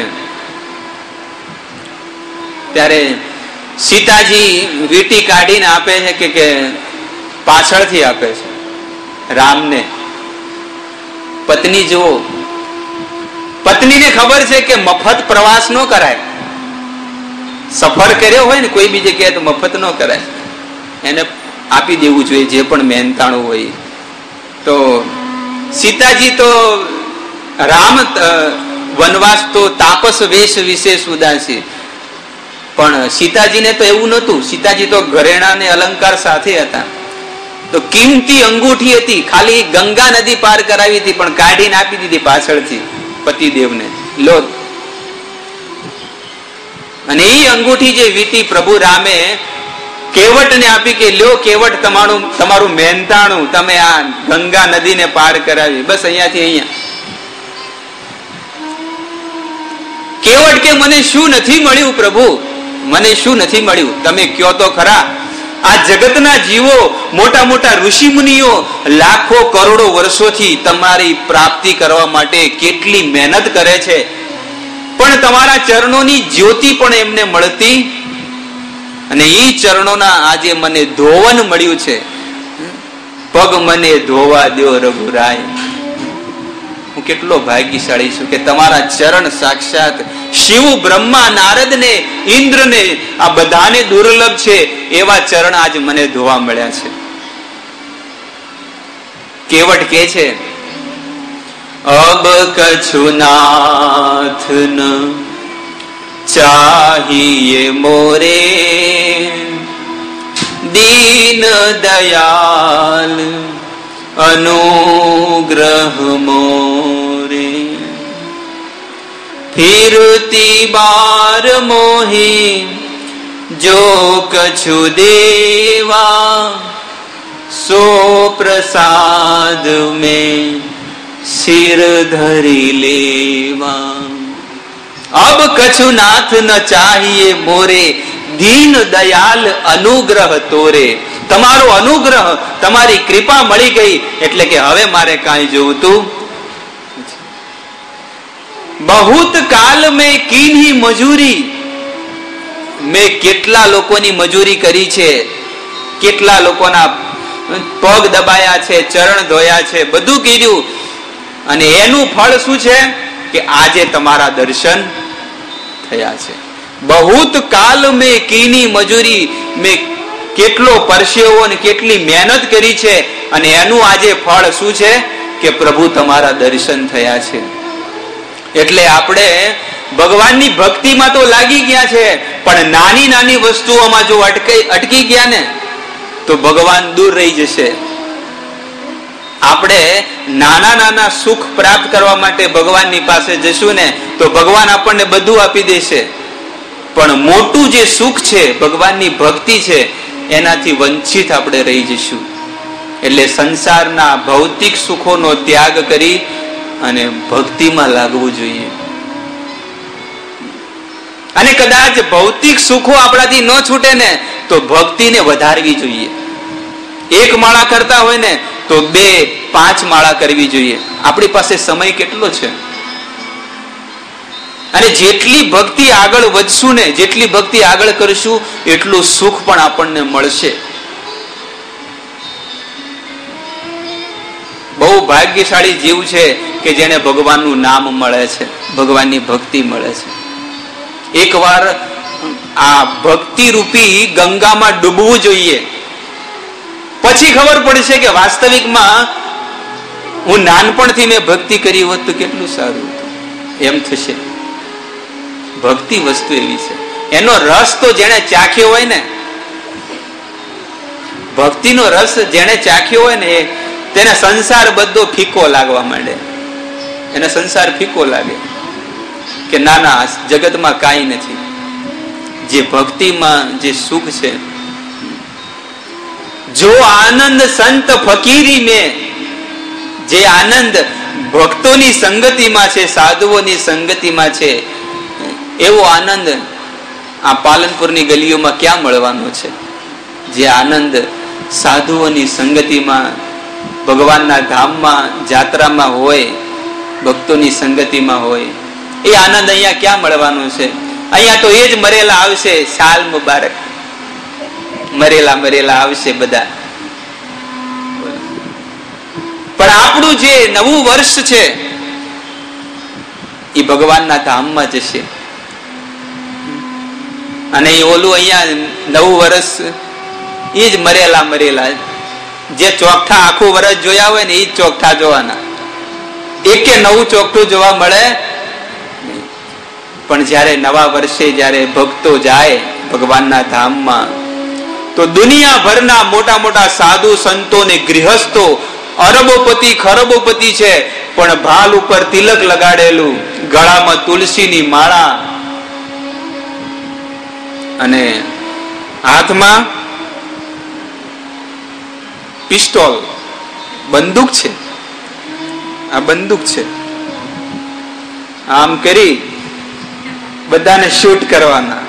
ત્યારે સીતાજી વીંટી કાઢીને આપે છે કે પાછળથી આપે છે રામને. પત્ની જુઓ, પત્નીને ખબર છે કે મફત પ્રવાસ ન કરાય. સફર કર્યો હોય ને કોઈ બી જગ્યાએ તો મફત ન કરાય, એને આપી દેવું જોઈએ જે પણ મહેનતાણું હોય. તો સીતાજી તો રામ વનવાસ તો તાપસ વેશ વિશેષ ઉદાસી, પણ સીતાજીને તો એવું નહોતું. સીતાજી તો ઘરેણા ને અલંકાર સાથે હતા. તો કિંમતી અંગૂઠી હતી, ખાલી ગંગા નદી પાર કરાવી હતી પણ કાઢીને આપી દીધી પાછળથી પતિદેવને, લો. અને એ અંગૂઠી જે વીંટી પ્રભુ રામે કેવટને આપી કે લ્યો કેવટ તમારું મહેનતાણું, તમે આ ગંગા નદીને પાર કરાવી, બસ અહીંયાથી અહીંયા. કેવટ કે મને શું નથી મળ્યું પ્રભુ, મને શું નથી મળ્યું? તમે કયો તો ખરા. આ જગતના જીવો, મોટા મોટા ઋષિ મુનિઓ લાખો કરોડો વર્ષોથી તમારી પ્રાપ્તિ કરવા માટે કેટલી મહેનત કરે છે, પણ તમારા ચરણોની જ્યોતિ પણ એમને મળતી, અને એ ચરણોના આજે મને ધોવન મળ્યું છે. પગ મને ધોવા દ્યો રઘુરાય. હું કેટલો ભાગ્યશાળી છું કે તમારા ચરણ સાક્ષાત શિવ, બ્રહ્મા, નારદ ને, ઇન્દ્ર ને, આ બધાને દુર્લભ છે એવા ચરણ આજ મને ધોવા મળ્યા છે. કેવટ કે છે अब कछु नाथ न चाहिए मोरे, दीन दयाल अनुग्रह मोरे। फिरती बार मोहि जो कछु देवा, सो प्रसाद में सिर धरी लेवा। अब कछु नाथ न चाहिए मोरे, दीन दयाल अनुग्रह तोरे। તમારો અનુગ્રહ, તમારી કૃપા મળી ગઈ એટલે કે હવે મારે કાંઈ જોવું. બહુત કાલ મેં કીની મજૂરી, મેં કેટલા લોકોની મજૂરી કરી છે, કેટલા લોકોના પગ દબાયા છે, ચરણ ધોયા છે, બધું કર્યું, અને એનું ફળ શું છે કે આજે તમારા દર્શન થયા છે. બહુત કાલ મેં કીની મજૂરી, મેં કેટલો પરસેવો અને કેટલી મહેનત કરી છે, અને એનું આજે ફળ શું છે કે પ્રભુ તમારા દર્શન થયા છે. એટલે આપણે ભગવાનની ભક્તિમાં તો લાગી ગયા છે, પણ નાની નાની વસ્તુઓમાં જો અટકી ગયા ને તો ભગવાન દૂર રહી જશે. આપણે નાના નાના સુખ પ્રાપ્ત કરવા માટે ભગવાનની પાસે જશું ને તો ભગવાન આપણને બધું આપી દેશે, પણ મોટું જે સુખ છે ભગવાનની ભક્તિ છે એનાથી વંચિત આપણે રહી જશું. એટલે સંસારના ભૌતિક સુખોનો ત્યાગ કરી અને ભક્તિમાં લાગવું જોઈએ. અને કદાચ ભૌતિક સુખો આપણાથી ન છૂટે ને તો ભક્તિને વધારવી જોઈએ. એક માળા કરતા હોય ને તો 2-5 માળા કરવી જોઈએ. આપણી પાસે સમય કેટલો છે, અને જેટલી ભક્તિ આગળ વધશું ને, જેટલી ભક્તિ આગળ કરશું એટલું સુખ પણ આપણને મળશે. બહુ ભાગ્યશાળી જીવ છે કે જેને ભગવાનનું નામ મળે છે, ભગવાનની ભક્તિ મળે છે. એકવાર આ ભક્તિ રૂપી ગંગામાં ડૂબવું જોઈએ, પછી ખબર પડશે કે વાસ્તવિકમાં હું નાનપણથી મેં ભક્તિ કરી હોત તો કેટલું સારું હતું, એમ થશે. ભક્તિ વસ્તુ એવી છે, એનો રસ તો જેને ચાખ્યો હોય ને, ભક્તિનો રસ જેને ચાખ્યો હોય ને તેને સંસાર બધો ફીકો લાગવા માંડે. એને સંસાર ફીકો લાગે કે ના ના જગતમાં કાંઈ નથી. જે ભક્તિમાં જે સુખ છે, જો આનંદ સંત ફકીરી મેં, જે આનંદ ભક્તોની સંગતિમાં છે, સાધુઓની સંગતિમાં છે, એવો આનંદ આ પાલનપુરની ગલીઓમાં ક્યાં મળવાનો છે? જે આનંદ સાધુઓની સંગતિમાં, ભગવાનના ધામમાં, જાત્રામાં હોય, ભક્તોની સંગતિમાં હોય, એ આનંદ અહીંયા ક્યાં મળવાનો છે? અહીંયા તો એ જ મરેલા આવશે, સાલ મુબારક, મરેલા મરેલા આવશે બધા. પણ આપણું જે નવું વર્ષ છે એ ભગવાનના ધામમાં જશે. અને એ ઓલું અહીંયા નવું વર્ષ એ જ મરેલા મરેલા, જે ચોકઠા આખું વર્ષ જોયા હોય ને એ જ ચોકઠા જોવાના, એકે નવું ચોકઠું જોવા મળે. પણ જયારે નવા વર્ષે જયારે ભક્તો જાય ભગવાનના ધામમાં તો દુનિયાભરના મોટા મોટા સાધુ સંતો ને ગૃહસ્થો અરબોપતિ ખરબોપતિ છે, પણ ભાલ ઉપર તિલક લગાડેલું, ગળામાં તુલસીની માળા અને હાથમાં પિસ્તોલ, બંદૂક છે. આ બંદૂક છે, આમ કરી બધાને શૂટ કરવાના.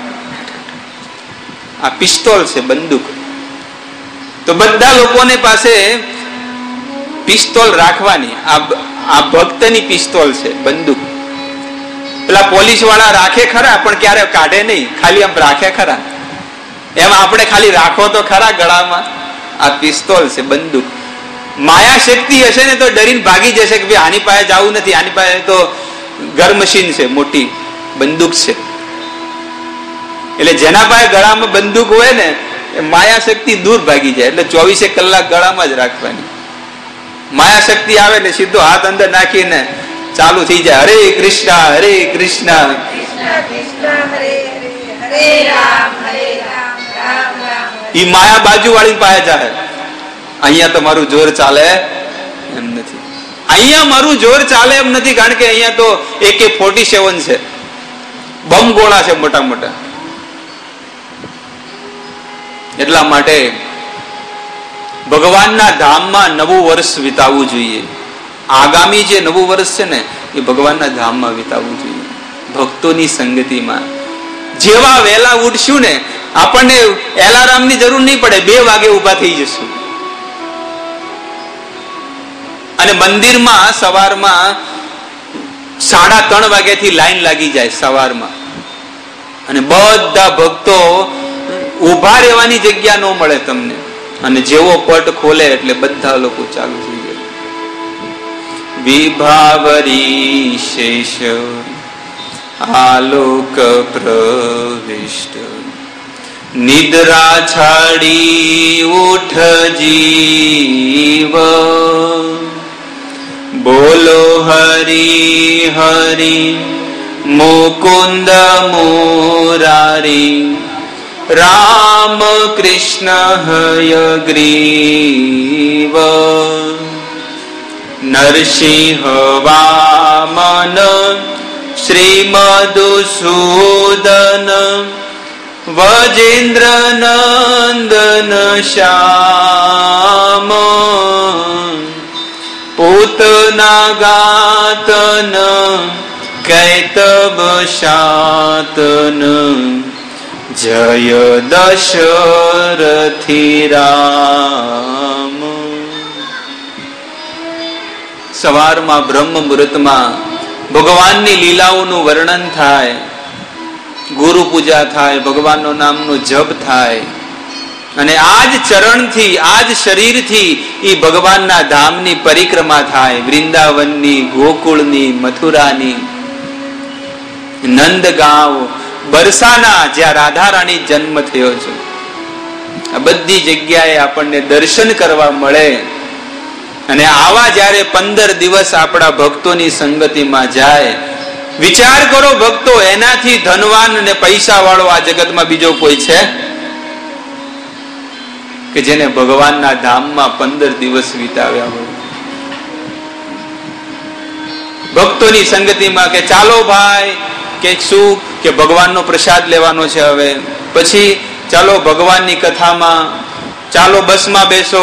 આ પિસ્તોલ છે, બંદૂક. તો બધા લોકોને પાસે પિસ્તોલ રાખવાની. આ ભક્તની પિસ્તોલ છે, બંદૂક. પેલા પોલીસ વાળા રાખે ખરા પણ ક્યારે કાઢે નહીં, ખાલી આમ રાખે ખરા. એમ આપણે ખાલી રાખો તો ખરા ગળામાં. આ પિસ્તોલ છે, બંદૂક. માયા શક્તિ હશે ને તો ડરીને ભાગી જશે કે ભાઈ આની પાસે જવું નથી, આની પાસે તો ઘર મશીન છે, મોટી બંદૂક છે. એટલે જેના પાસે ગળામાં બંદૂક હોય ને એ માયા શક્તિ દૂર ભાગી જાય. એટલે 24 કલાક ગળામાં જ રાખવાની. માયા શક્તિ આવે એટલે સીધો હાથ અંદર નાખીને ચાલુ થઈ જાય હરે કૃષ્ણ હરે કૃષ્ણ ઈ માયા બાજુ વાળી પાસે જાય. અહીંયા તો મારું જોર ચાલે એમ નથી. અહીંયા મારું જોર ચાલે એમ નથી, કારણ કે અહીંયા તો AK-47 છે, બમ ગોળા છે મોટા મોટા. એટલા માટે ભગવાનના ધામમાં નવું વર્ષ વિતાવવું જોઈએ. આગામી જે નવું વર્ષ છે ને એ ભગવાનના ધામમાં વિતાવવું જોઈએ, ભક્તોની સંગતિમાં. જેવા વહેલા ઉઠશું ને આપણને એલાર્મની જરૂર નહીં પડે, 2 વાગે ઉભા થઈ જશું. અને મંદિરમાં સવારમાં 3:30 વાગ્યાથી લાઈન લાગી જાય સવારમાં, અને બધા ભક્તો ઉભા રહેવાની જગ્યા ન મળે તમને. અને જેવો પટ ખોલે એટલે બધા લોકો ચાલુ થઈ જાય. વિભાવરી શેષ આલોક પ્રવિષ્ટ નિદ્રા છાડી ઉઠ જીવ બોલો હરી હરી મુકુંદ મુરારી રામ કૃષ્ણ હયગ્રીવ નરસિંહ વામન શ્રી મધુસૂદન વજેન્દ્ર નંદન શ્યામ પૂતના ગાતન કૈતબ શાતન જય દશરથી રામ. સવારમાં બ્રહ્મ મુહૂર્તમાં ભગવાનની લીલાઓનું વર્ણન થાય, ગુરુ પૂજા થાય, ભગવાનનો નામનો જપ થાય, અને આજ ચરણથી આજ શરીરથી એ ભગવાનના ધામની પરિક્રમા થાય. વૃંદાવનની, ગોકુળની, મથુરાની, નંદગાંવ, બરસાના જ્યાં રાધા રાણી જન્મ થયો છે, આ બધી જગ્યાએ આપણને દર્શન કરવા મળે. અને આવા જયારે 15 દિવસ આપણા ભક્તોની સંગતિમાં જાય, વિચાર કરો ભક્તો, એનાથી ધનવાન અને પૈસા વાળો આ જગતમાં બીજો કોઈ છે કે જેને ભગવાનના ધામમાં 15 દિવસ વિતાવ્યા હોય? ભક્તોની સંગતિમાં કે ચાલો ભાઈ કે શું કે ભગવાનનો પ્રસાદ લેવાનો છે, હવે પછી ચાલો ભગવાનની કથામાં, ચાલો બસમાં બેસો.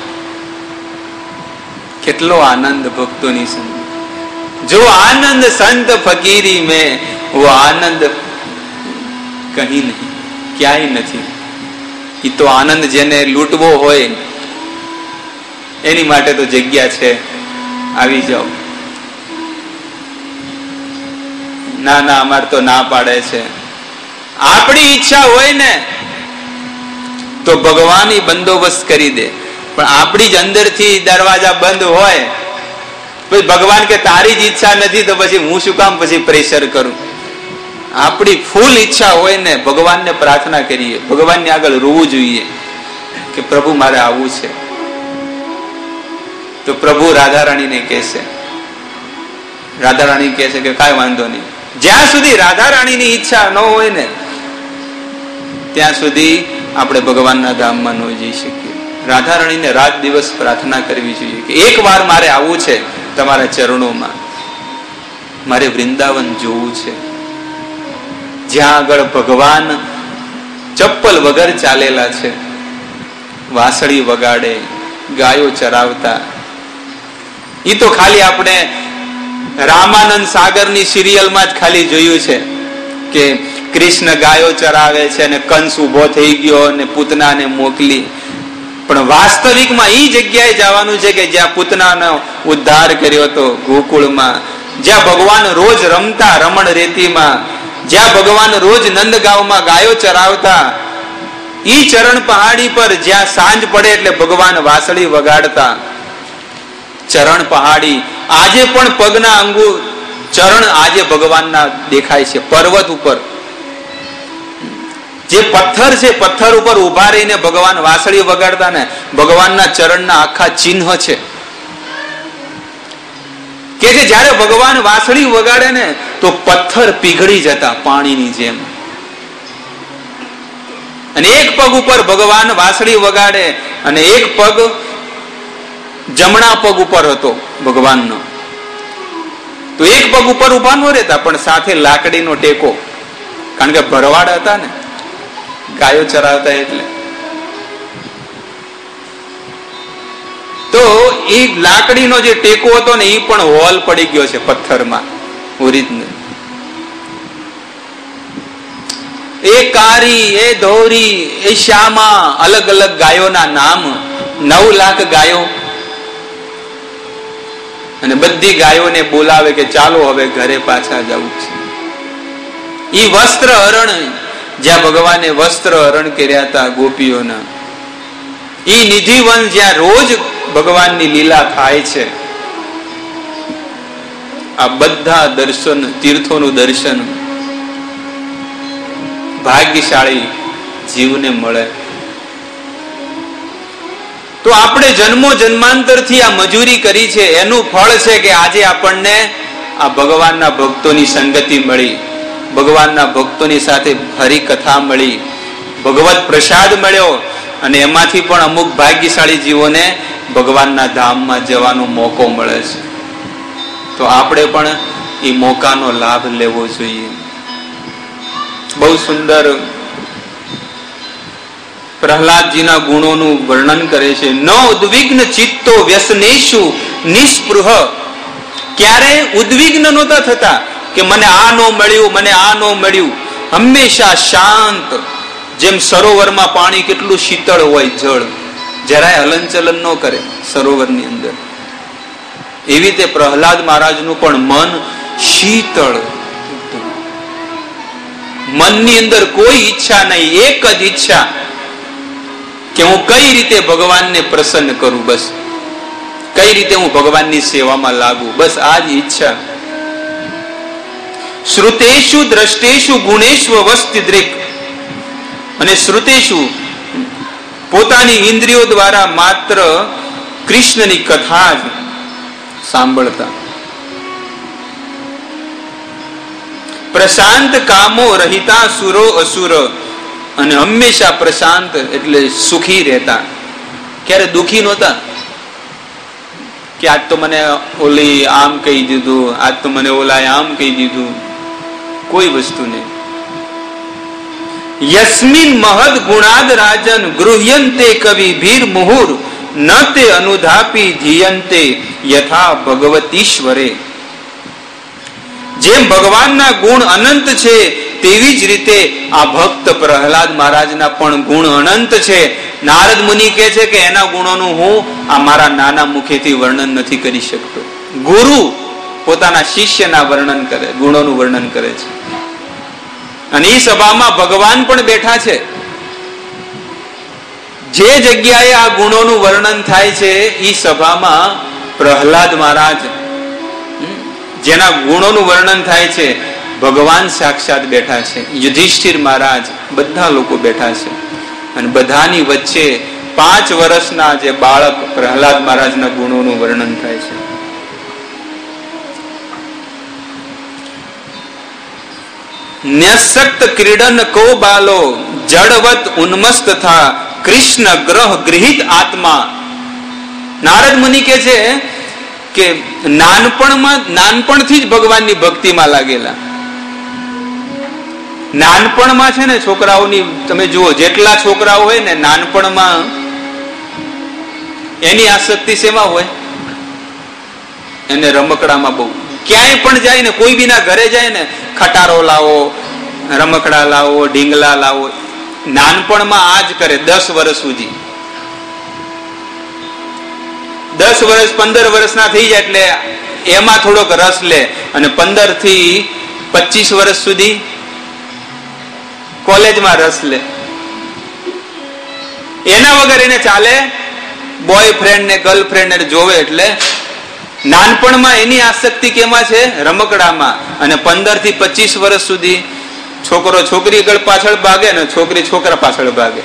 કેટલો આનંદ ભક્તોની સંગત. જો આનંદ સંત ફકીરી में वो આનંદ કहीं નહીં, ક્યાંય નથી. એ તો આનંદ જેને લૂંટવો હોય એની માટે તો જગ્યા છે, આવી જાઓ. ના ના અમાર તો ના પાડે છે. આપણી ઈચ્છા હોય ને તો ભગવાન બંદોબસ્ત કરી દે, પણ આપણી જ અંદરથી દરવાજા બંધ હોય, પછી ભગવાન કે તારી જ ઈચ્છા નથી તો પછી હું શું કામ પછી પ્રેશર કરું? આપણી ફૂલ ઈચ્છા હોય ને ભગવાનને પ્રાર્થના કરીએ, ભગવાનને આગળ રોવું જોઈએ કે પ્રભુ મારે આવવું છે. તો પ્રભુ રાધા રાણીને કહેશે, રાધા રાણી કહેશે કે કાંઈ વાંધો નહીં. જ્યાં સુધી રાધા રાણીની ઈચ્છા ન હોય ને ત્યાં સુધી આપણે ભગવાનના ધામમાં ન જઈ શકીએ. રાધા રાણીને રાત દિવસ પ્રાર્થના કરવી જોઈએ કે એક વાર મારે આવવું છે તમારા ચરણોમાં, મારે વૃંદાવન જોવું છે, જ્યાં આગળ ભગવાન ચપ્પલ વગર ચાલેલા છે, વાંસળી વગાડે, ગાયો ચરાવતા. એ તો ખાલી આપણે રામાનંદ સાગરની સિરિયલમાં જ ખાલી જોયું છે કે કૃષ્ણ ગાયો ચરાવે છે અને કંસ ઉભો થઈ ગયો અને પૂતનાને મોકલી. પણ વાસ્તવિકમાં એ જગ્યાએ જવાનું છે કે જ્યાં પૂતનાનો ઉદ્ધાર કર્યો હતો, ગોકુળમાં, જ્યાં ભગવાન રોજ રમતા રમણ રેતીમાં, જ્યાં ભગવાન રોજ નંદગાંવમાં ગાયો ચરાવતા. ઈ ચરણ પહાડી પર જ્યાં સાંજ પડે એટલે ભગવાન વાંસળી વગાડતા. ચરણ પહાડી આજે પણ પગના અંગુ ચરણ આજે ભગવાનના દેખાય છે. પર્વત ઉપર જે પથ્થર છે, પથ્થર ઉપર ઉભા રહીને ભગવાન વાંસળી વગાડતા ને ભગવાનના ચરણના આખા ચિહ્ન છે. કે છે જ્યારે ભગવાન વાંસળી વગાડે ને તો પથ્થર પીગળી જતા પાણીની જેમ. અને એક પગ ઉપર ભગવાન વાંસળી વગાડે અને એક પગ જમણા પગ ઉપર હતો ભગવાનનો. તો એક પગ ઉપર ઉભા ન રહેતા, પણ સાથે લાકડીનો ટેકો, કારણ કે ભરવાડ હતા ને, ગાયો ચરાવતા એટલે. તો એ લાકડીનો જે ટેકો હતો ને એ પણ હોલ પડી ગયો છે પથ્થરમાં ઓરિજિનલ. એ કારી, એ ધોરી, એ શ્યામા, અલગ અલગ ગાયોના નામ, 9 લાખ ગાયો. અને બધી ગાયોને બોલાવે કે ચાલો હવે ઘરે પાછા જવું છે. ઈ વસ્ત્ર હરણ, જ્યાં ભગવાને વસ્ત્ર હરણ કર્યા હતા ગોપીઓના, ઈ નિધિવન જ્યાં રોજ ભગવાનની લીલા થાય છે. આ બધા દર્શન, તીર્થોનું દર્શન ભાગ્યશાળી જીવને મળે. તો આપણે જન્મો જન્માંતરથી આ મજૂરી કરી છે, એનું ફળ છે કે આજે આપણને આ ભગવાનના ભક્તોની સંગતિ મળી, ભગવાનના ભક્તોની સાથે હરિ કથા મળી, ભગવત પ્રસાદ મળ્યો. અને એમાંથી પણ અમુક ભાગ્યશાળી જીવોને ભગવાનના ધામમાં જવાનો મોકો મળે છે. તો આપણે પણ એ મોકાનો લાભ લેવો જોઈએ. બહુ સુંદર પ્રહલાદજીના ગુણોનું વર્ણન કરે છે. ન ઉદ્વિગ્ન ચિત્તો વ્યસનેષુ નિસ્પૃહ. ક્યારે ઉદ્વિગ્ન નહોતા થતા કે મને આ ન મળ્યું, મને આ ન મળ્યું. હંમેશા શાંત, જેમ સરોવરમાં પાણી કેટલું શીતળ હોય, જળ જરાય હલનચલન ન કરે સરોવરની અંદર, એવી રીતે પ્રહલાદ મહારાજનું પણ મન શીતળ. મનની અંદર કોઈ ઈચ્છા નહીં, એક જ ઈચ્છા કે હું કઈ રીતે ભગવાનને પ્રસન્ન કરું, બસ કઈ રીતે હું ભગવાનની સેવામાં લાગુ, બસ આ જ ઈચ્છા. શ્રુતેષુ દ્રષ્ટેષુ ગુણેષુ અવસ્થિદ્રિક. અને શ્રુતેષુ પોતાની ઇન્દ્રિયો દ્વારા માત્ર કૃષ્ણની કથા જ સાંભળતા. પ્રશાંત કામો રહિતા સુરો અસુર. અને હંમેશા પ્રશાંત એટલે સુખી રહેતા, ક્યારે દુખી નહોતા કે આજ તો મને ઓલી આમ કહી દીધું, આજ તો મને ઓલાએ આમ કહી દીધું, કોઈ વસ્તુ નહીં. યસ્મિન મહદ ગુણાદ રાજન ગૃહ્યંતે કવિ ભીર મુહુર ન તે અનુધાપી ધીયંતે યથા ભગવતીશ્વરે. જેમ ભગવાનના ગુણ અનંત છે તેવી જ રીતે આ ભક્ત પ્રહલાદ મહારાજના પણ ગુણ અનંત છે. નારદ મુનિ કહે છે કે એના ગુણોનું હું આ મારા નાના મુખેથી વર્ણન નથી કરી શકતો. ગુરુ પોતાના શિષ્યના વર્ણન કરે, ગુણોનું વર્ણન કરે છે. અને એ સભામાં ભગવાન પણ બેઠા છે. જે જગ્યાએ આ ગુણોનું વર્ણન થાય છે એ સભામાં પ્રહલાદ મહારાજ, જેના ગુણોનું વર્ણન થાય છે, ભગવાન સાક્ષાત બેઠા છે, યુધિષ્ઠિર મહારાજ, બધા લોકો બેઠા છે. અને બધાની વચ્ચે 5 વર્ષના જે બાળક પ્રહલાદ મહારાજના ગુણોનું વર્ણન થાય છે. ન્યસક્ત ક્રીડન કો બાલો જડવત ઉન્મસ્ત થા કૃષ્ણ ગ્રહ ગૃહિત આત્મા. નારદ મુનિ કહે છે કે નાનપણથી જ ભગવાનની ભક્તિમાં લાગેલા. નાનપણમાં છે ને છોકરાઓની તમે જુઓ, જેટલા છોકરાઓ હોય ને નાનપણમાં એની આસક્તિ શેમાં હોય? એને રમકડામાં બહુ. ક્યાંય પણ જાય ને, કોઈ બીના ઘરે જાય ને, ખટારો લાવો, રમકડા લાવો, ઢીંગલા લાવો. નાનપણમાં આ જ કરે 10 વર્ષ સુધી. 10 વર્ષ 15 વર્ષના થઈ જાય એટલે એમાં થોડોક રસ લે. અને 15 થી 25 વર્ષ સુધી કોલેજમાં રસ લે. એના વગર એને ચાલે. બોયફ્રેન્ડ ને ગર્લફ્રેન્ડ ને જોવે. એટલે નાનપણમાં એની આસક્તિ કેમાં છે? રમકડામાં. અને 15 થી 25 વર્ષ સુધી છોકરો છોકરી પાછળ ભાગે ને છોકરી છોકરા પાછળ ભાગે.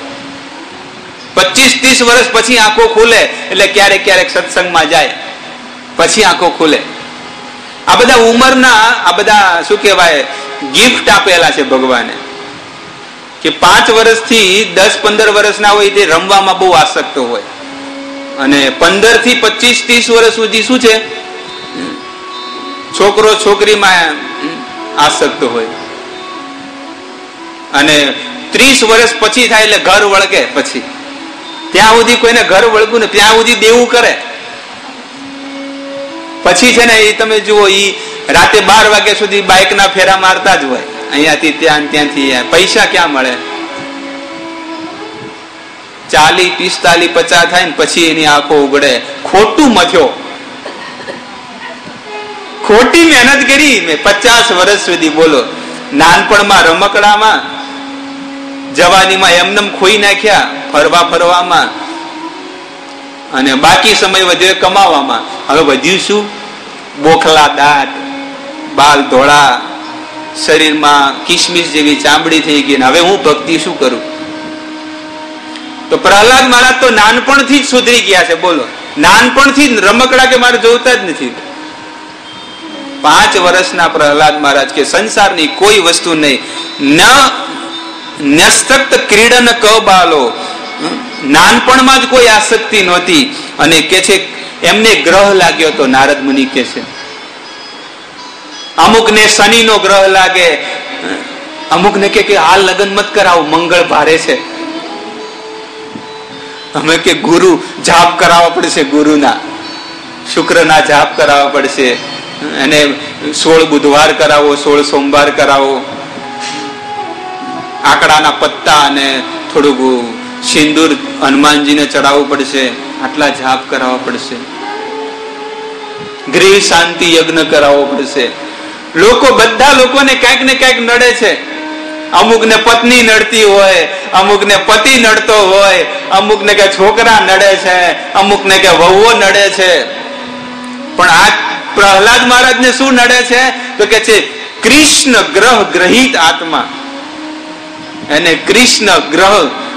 25-30 વર્ષ પછી આંખો ખુલે એટલે ક્યારેક ક્યારેક સત્સંગમાં જાય, પછી આંખો ખુલે. આ બધા ઉંમરના આ બધા શું કહેવાય ગિફ્ટ આપેલા છે ભગવાને, કે 5 વર્ષથી 10-15 વર્ષના હોય તે રમવામાં બહુ આસક્ત હોય, અને 15 થી 25-30 વર્ષ સુધી શું છે છોકરો છોકરીમાં આસક્ત હોય, અને 30 વર્ષ પછી થાય એટલે ઘર વળગે, પછી ત્યાં સુધી કોઈને ઘર વળગું ને ત્યાં સુધી દેવું કરે. પછી છે ને એ તમે જુઓ એ રાતે 12 વાગ્યા સુધી બાઇક ના ફેરા મારતા જ હોય, અહીંયાથી ત્યાં ત્યાંથી. પૈસા ક્યાં મળે? 40, 45, 50 થાય ને પછી એની આંખો ઉગડે. ખોટું મથ્યો, ખોટી મહેનત કરી મેં 50 વર્ષ સુધી. બોલો, નાનપણમાં રમકડામાં, જવાનીમાં એમનેમ ખોઈ નાખ્યા ફરવામાં, અને બાકી સમય વધ્યો કમાવામાં. હવે વધ્યું શું? બોખલા દાંત, બાલ ધોળા, શરીરમાં કિસમિસ જેવી ચામડી થઈ ગઈ. હવે હું ભક્તિ શું કરું? તો પ્રહલાદ મહારાજ તો નાનપણથી જ સુધરી ગયા છે. બોલો, નાનપણથી જ રમકડા કે મારે જોતા જ નથી. 5 વર્ષના પ્રહલાદ મહારાજ કે સંસારની કોઈ વસ્તુ નહીં, ન્યસ્તક્ત ક્રીડન કબાલો, નાનપણમાં જ કોઈ આસક્તિ નહોતી. અને કે છે એમને ગ્રહ લાગ્યો તો, નારદ મુનિ કે છે અમુકને શનિનો ગ્રહ લાગે, અમુકને કે આ લગ્ન મત કરાવો મંગળ ભારે છે, અમે કે ગુરુ જાપ કરાવવા પડશે, ગુરુના શુક્રના જાપ કરાવવા પડશે, અને 16 બુધવાર કરાવો, 16 સોમવાર કરાવો, આકડાના પત્તા અને થોડુંક સિંદૂર હનુમાનજીને ચડાવવું પડશે, આટલા જાપ કરાવવા પડશે, ગૃહ શાંતિ યજ્ઞ કરાવવો પડશે. લોકો, બધા લોકોને ક્યાંક ને ક્યાંક નડે છે. અમુકને પત્ની નડતી હોય, અમુકને પતિ નડતો હોય, અમુકને કે છોકરા નડે છે, અમુકને કે વહુઓ નડે છે. પણ આ પ્રહલાદ મહારાજને શું નડે છે? તો કે છે કૃષ્ણ ગ્રહ ગ્રહિત આત્મા, એને કૃષ્ણ ગ્રહ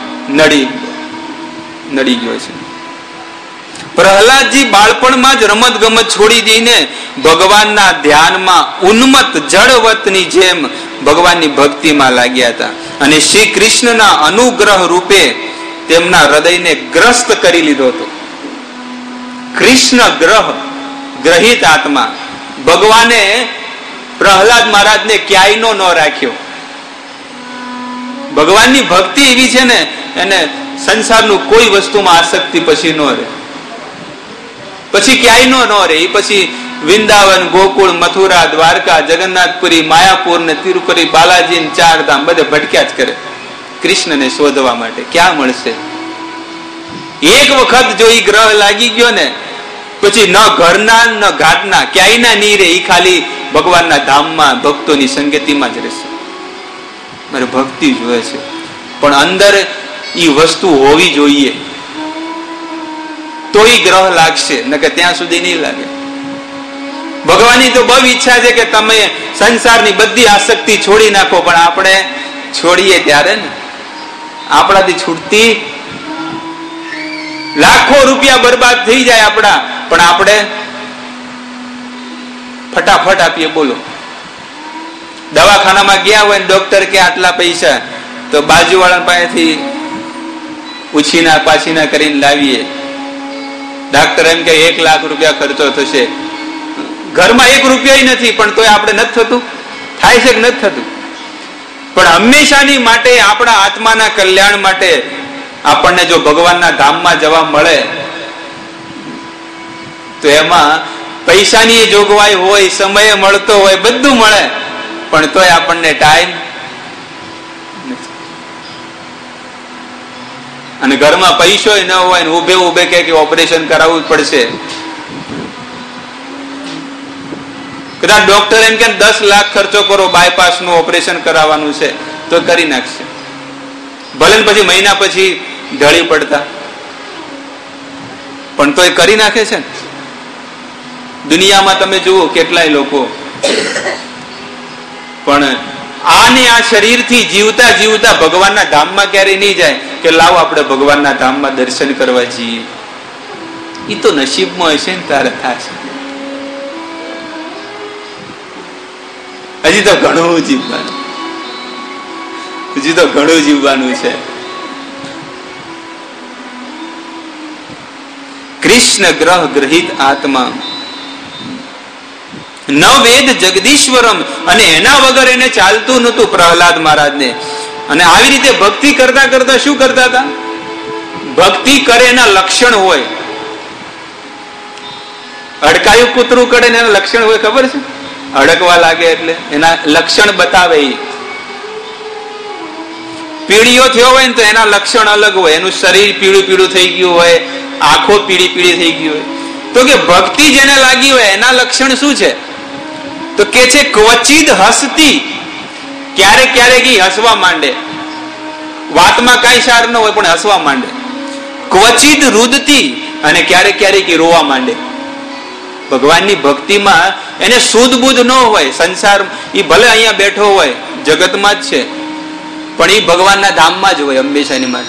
નડી ગયો છે. પ્રહલાદજી બાળપણમાં જ રમત ગમત છોડી દઈને ભગવાનના ધ્યાનમાં ઉન્મત્ત જળવતની જેમ ભગવાનની ભક્તિમાં લાગ્યા હતા, અને શ્રી કૃષ્ણના અનુગ્રહ રૂપે તેમના હૃદયને ગ્રસ્ત કરી લીધો હતો. કૃષ્ણ ગ્રહ ગ્રહિત આત્મા, ભગવાને પ્રહલાદ મહારાજને ક્યાંયનો ન રાખ્યો. ભગવાનની ભક્તિ એવી છે ને, એને સંસારનું કોઈ વસ્તુમાં આસક્તિ પછી ન રહે, પછી ક્યાંય ન રહે. એ પછી વૃંદાવન, ગોકુળ, મથુરા, દ્વારકા, જગન્નાથપુરી, માયાપુર ને તિરુપતિ, બાલાજી ને 4 ધામ બધે ભટક્યા જ કરે કૃષ્ણને શોધવા માટે. ક્યાં મળશે? એક વખત જો એ ગ્રહ લાગી ગયો ને, પછી ન ઘરના ન ઘાટના ક્યાંય ના નહીં રહે. એ ખાલી ભગવાનના ધામમાં ભક્તોની સંગતિમાં જ રહેશે. મારે ભક્તિ જોઈએ છે, પણ અંદર એ વસ્તુ હોવી જોઈએ તો એ ગ્રહ લાગશે, નકર ત્યાં સુધી નહીં લાગે. ભગવાનની તો બહુ ઈચ્છા છે કે તમે સંસારની બધી આસક્તિ છોડી નાખો, પણ આપણે છોડીએ ત્યારે ને, આપણાથી છૂટતી. લાખો રૂપિયા બરબાદ થઈ જાય આપણા, પણ આપણે ફટાફટ આપીએ. બોલો, દવાખાનામાં ગયા હોય ને ડોક્ટર કે આટલા પૈસા, તો બાજુવાળા પાસેથી ઉછીના પાછીના કરીને લાવીએ. ડાક્ટર એમ કે 1 લાખ રૂપિયા ખર્ચો થશે, ઘરમાં 1 રૂપિયા નથી, પણ તોય આપણે નથી થતું. થાય છે કે નથી થતું? પણ હંમેશાની માટે આપણા આત્માના કલ્યાણ માટે આપણને જો ભગવાનના ધામમાં જવા મળે તો એમાં પૈસાની જોગવાઈ હોય, સમય મળતો હોય, બધું મળે, પણ તોય આપણને ટાઈમ નથી. અને ઘરમાં પૈસો ન હોય ને ઉભે કે ઓપરેશન કરાવવું જ પડશે. કદાચ ડોક્ટર એમ કે 10 લાખ ખર્ચો કરો, બાયપાસ નું ઓપરેશન કરાવવાનું છે, તો કરી નાખશે. ભલે પછી મહિના પછી ઢળી પડતા, પણ તો એ કરી નાખે છે. દુનિયામાં તમે જુઓ કેટલાય લોકો, પણ આ શરીરથી જીવતા જીવતા ભગવાનના ધામમાં ક્યારેય નહીં જાય કે લાવો આપણે ભગવાનના ધામમાં દર્શન કરવા જઈએ. એ તો નસીબમાં હશે ને તારે થશે. હજી તો ઘણું જીવવાનું, હજી તો ઘણું જીવવાનું છે. કૃષ્ણ ગ્રહ ગ્રહિત આત્મા ન વેદ જગદીશ્વરમ, અને એના વગર એને ચાલતું નતું પ્રહલાદ મહારાજને. અને આવી રીતે ભક્તિ કરતા કરતા શું કરતા હતા? ભક્તિ કરે એના લક્ષણ હોય. અડકાયું કૂતરું કરે એના લક્ષણ હોય, ખબર છે? અડકવા લાગે એટલે એના લક્ષણ બતાવે. પીળીઓ થયો હોય ને તો એના લક્ષણ અલગ હોય. એનું શરીર પીળું પીળું થઈ ગયું હોય, આંખો પીળી પીળી થઈ ગઈ હોય. તો કે ભક્તિ જેને લાગી હોય એના લક્ષણ શું છે? તો કે છે ક્વચિત હસતી, ક્યારેક ક્યારેક હસવા માંડે. વાતમાં કઈ સાર ન હોય પણ હસવા માંડે. ક્વચિત રુદતી, અને ક્યારેક ક્યારેક રોવા માંડે. ભગવાનની ભક્તિમાં એને સુધબુધ ન હોય. સંસાર એ ભલે અહીંયા બેઠો હોય, જગતમાં જ છે, પણ એ ભગવાનના ધામમાં જ હોય હંમેશાની માટે.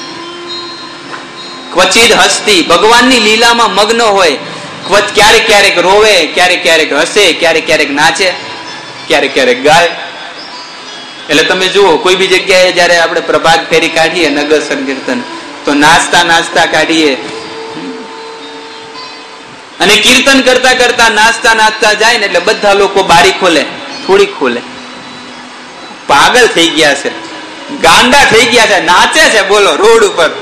ક્વચિત હસતી, ભગવાનની લીલામાં મગ્ન હોય. ક્યારેક ક્યારેક રોવે, ક્યારેક ક્યારેક હસે, ક્યારેક ક્યારેક નાચે, ક્યારેક ક્યારેક ગાય. એટલે તમે જુઓ, કોઈ બી જગ્યાએ જયારે આપણે પ્રભાત ફેરી કાઢીએ, નગર સંકીર્તન, તો નાચતા નાચતા કાઢીએ. અને કીર્તન કરતા કરતા નાચતા નાચતા જાય ને એટલે બધા લોકો બારી ખોલે, થોડી ખોલે. પાગલ થઈ ગયા છે, ગાંડા થઈ ગયા છે, નાચે છે બોલો રોડ ઉપર.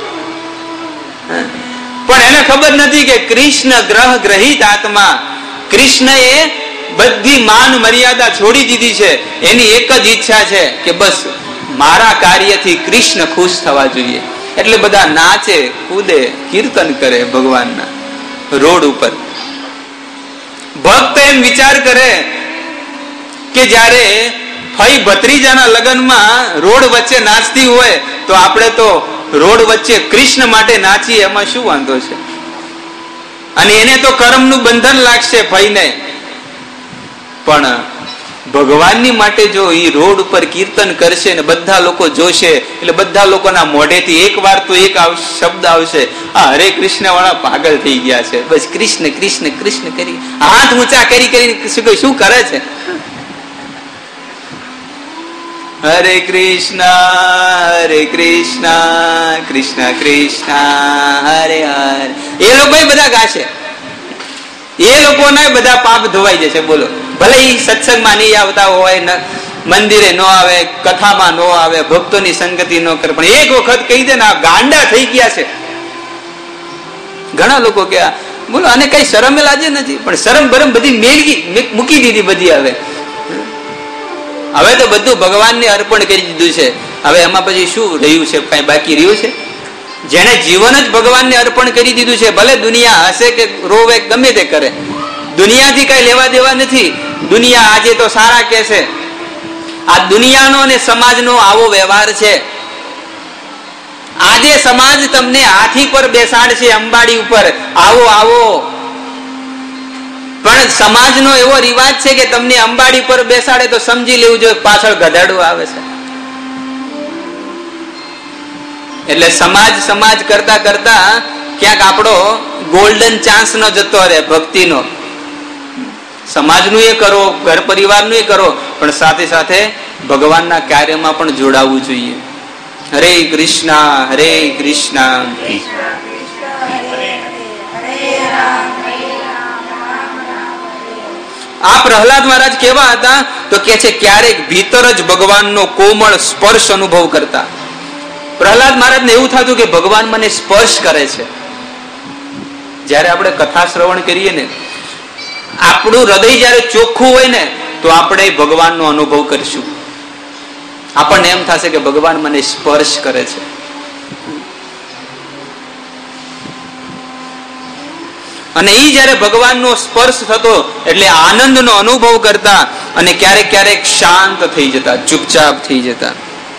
પણ એને ખબર નથી કે કૃષ્ણ ગ્રહ ગ્રહિત આત્મા, કૃષ્ણ એ બધી માન મર્યાદા છોડી દીધી છે. એની એક જ ઈચ્છા છે કે બસ મારા કાર્યથી કૃષ્ણ ખુશ થવા જોઈએ. એટલે બધા નાચે, કૂદે, કીર્તન કરે ભગવાનના રોડ ઉપર. ભક્ત એમ વિચાર કરે કે જયારે ફઈ ભત્રીજાના લગ્નમાં રોડ વચ્ચે નાચતી હોય તો આપણે તો રોડ વચ્ચે કૃષ્ણ માટે નાચીએ, એમાં શું વાંધો છે? અને એને તો કર્મનું બંધન લાગશે ફઈને. પણ ભગવાનની માટે જો એ રોડ ઉપર કીર્તન કરશે ને બધા લોકો જોશે, એટલે બધા લોકોના મોઢેથી એક વાર તો એક શબ્દ આવશે, આ હરે કૃષ્ણ વાળા પાગલ થઈ ગયા છે. બસ કૃષ્ણ કૃષ્ણ કૃષ્ણ કરી હાથ ઊંચા કરી કરીને શું કરે છે? હરે કૃષ્ણ કૃષ્ણ કૃષ્ણ હરે હરે. એ લોકો બધા ગાશે, એ લોકોના બધા પાપ ધોવાઈ જશે. બોલો, ભલે એ સત્સંગમાં નહીં આવતા હોય, મંદિરે ન આવે, કથામાં ન આવે, ભક્તોની સંગતિ ન કરે, પણ એક વખત કહી દે ને આ ગાંડા થઈ ગયા છે. ઘણા લોકો કે બોલો આને કઈ શરમ લાગે નથી, પણ શરમ બરમ બધી મૂકી દીધી બધી. હવે તો બધું ભગવાનને અર્પણ કરી દીધું છે. હવે એમાં પછી શું રહ્યું છે? કઈ બાકી રહ્યું છે? જેને જીવન જ ભગવાનને અર્પણ કરી દીધું છે, ભલે દુનિયા હશે કે રોવે, ગમે તે કરે, દુનિયાથી કઈ લેવા દેવા નથી. દુનિયા આજે તો સારા કે છે. આ દુનિયાનો અને સમાજનો આવો વ્યવહાર છે. આજે સમાજ તમને હાથી પર બેસાડશે, અંબાડી ઉપર, આવો આવો. પણ સમાજનો એવો રિવાજ છે કે તમને અંબાડી પર બેસાડે તો સમજી લેવું જોઈએ પાછળ ગધાડું આવે છે. એટલે સમાજ કરતા કરતા ક્યાંક આપણો ગોલ્ડન ચાન્સ ન જતો રહે ભક્તિનો. સમાજનું એ કરો, ઘર પરિવારનું એ કરો, પણ સાથે સાથે ભગવાનના કાર્યમાં પણ જોડાવવું જોઈએ. હરે કૃષ્ણ હરે કૃષ્ણ. આ પ્રહલાદ મહારાજ કેવા હતા? તો કે છે ક્યારેક ભીતર જ ભગવાનનો કોમળ સ્પર્શ અનુભવ કરતા. પ્રહલાદ મહારાજને એવું થતું કે ભગવાન મને સ્પર્શ કરે છે. જયારે આપણે કથા શ્રવણ કરીએ ને, આપણું હૃદય જયારે ચોખ્ખું હોય ને, તો આપણે ભગવાનનો અનુભવ કરીશું. આપણને એમ થશે કે ભગવાન મને સ્પર્શ કરે છે. અને એ જયારે ભગવાનનો સ્પર્શ થતો એટલે આનંદનો અનુભવ કરતા, અને ક્યારેક ક્યારેક શાંત થઈ જતા, ચૂપચાપ થઈ જતા.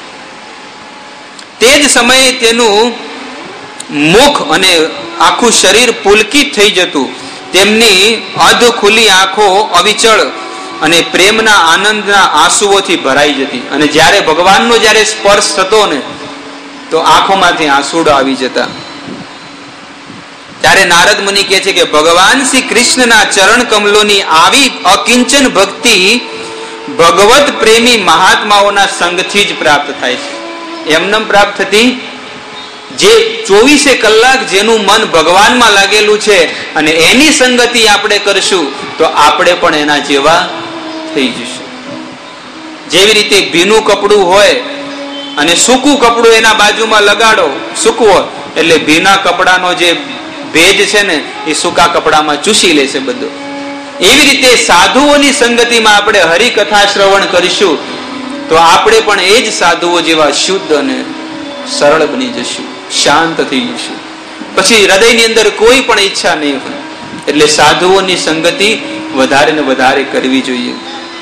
તે જ સમયે તેનું મુખ અને આખું શરીર પુલકિત થઈ જતું. તેમની અધ ખુલ્લી આંખો અવિચળ અને પ્રેમના આનંદના આંસુઓથી ભરાઈ જતી. અને જ્યારે ભગવાનનો જ્યારે સ્પર્શ થતો ને, તો આંખોમાંથી આંસુડો આવી જતા. ત્યારે નારદ મુનિ કહે છે કે ભગવાન શ્રી કૃષ્ણના ચરણ કમલોની આવી અકિંચન ભક્તિ ભગવત પ્રેમી મહાત્માઓના સંગથી જ પ્રાપ્ત થાય છે. એમનેમ પ્રાપ્ત થતી, જે 24 કલાક જેનું મન ભગવાનમાં લાગેલું છે અને એની સંગતિ આપણે કરશું તો આપણે પણ એના જેવા થઈ જશું. જેવી રીતે ભીનું કપડું હોય અને સૂકું કપડું એના બાજુમાં લગાડો, સૂકવો એટલે ભીના કપડાનો જે ભેજ છે ને એ સૂકા કપડામાં ચૂસી લેશે બધો. એવી રીતે સાધુઓની સંગતિમાં આપણે હરિકથા શ્રવણ કરીશું તો આપણે પણ એ જ સાધુઓ જેવા શુદ્ધ અને સરળ બની જશું, શાંત થઈ જશું. પછી હૃદયની અંદર કોઈ પણ ઈચ્છા નહીં હોય. એટલે સાધુઓની સંગતિ વધારે ને વધારે કરવી જોઈએ.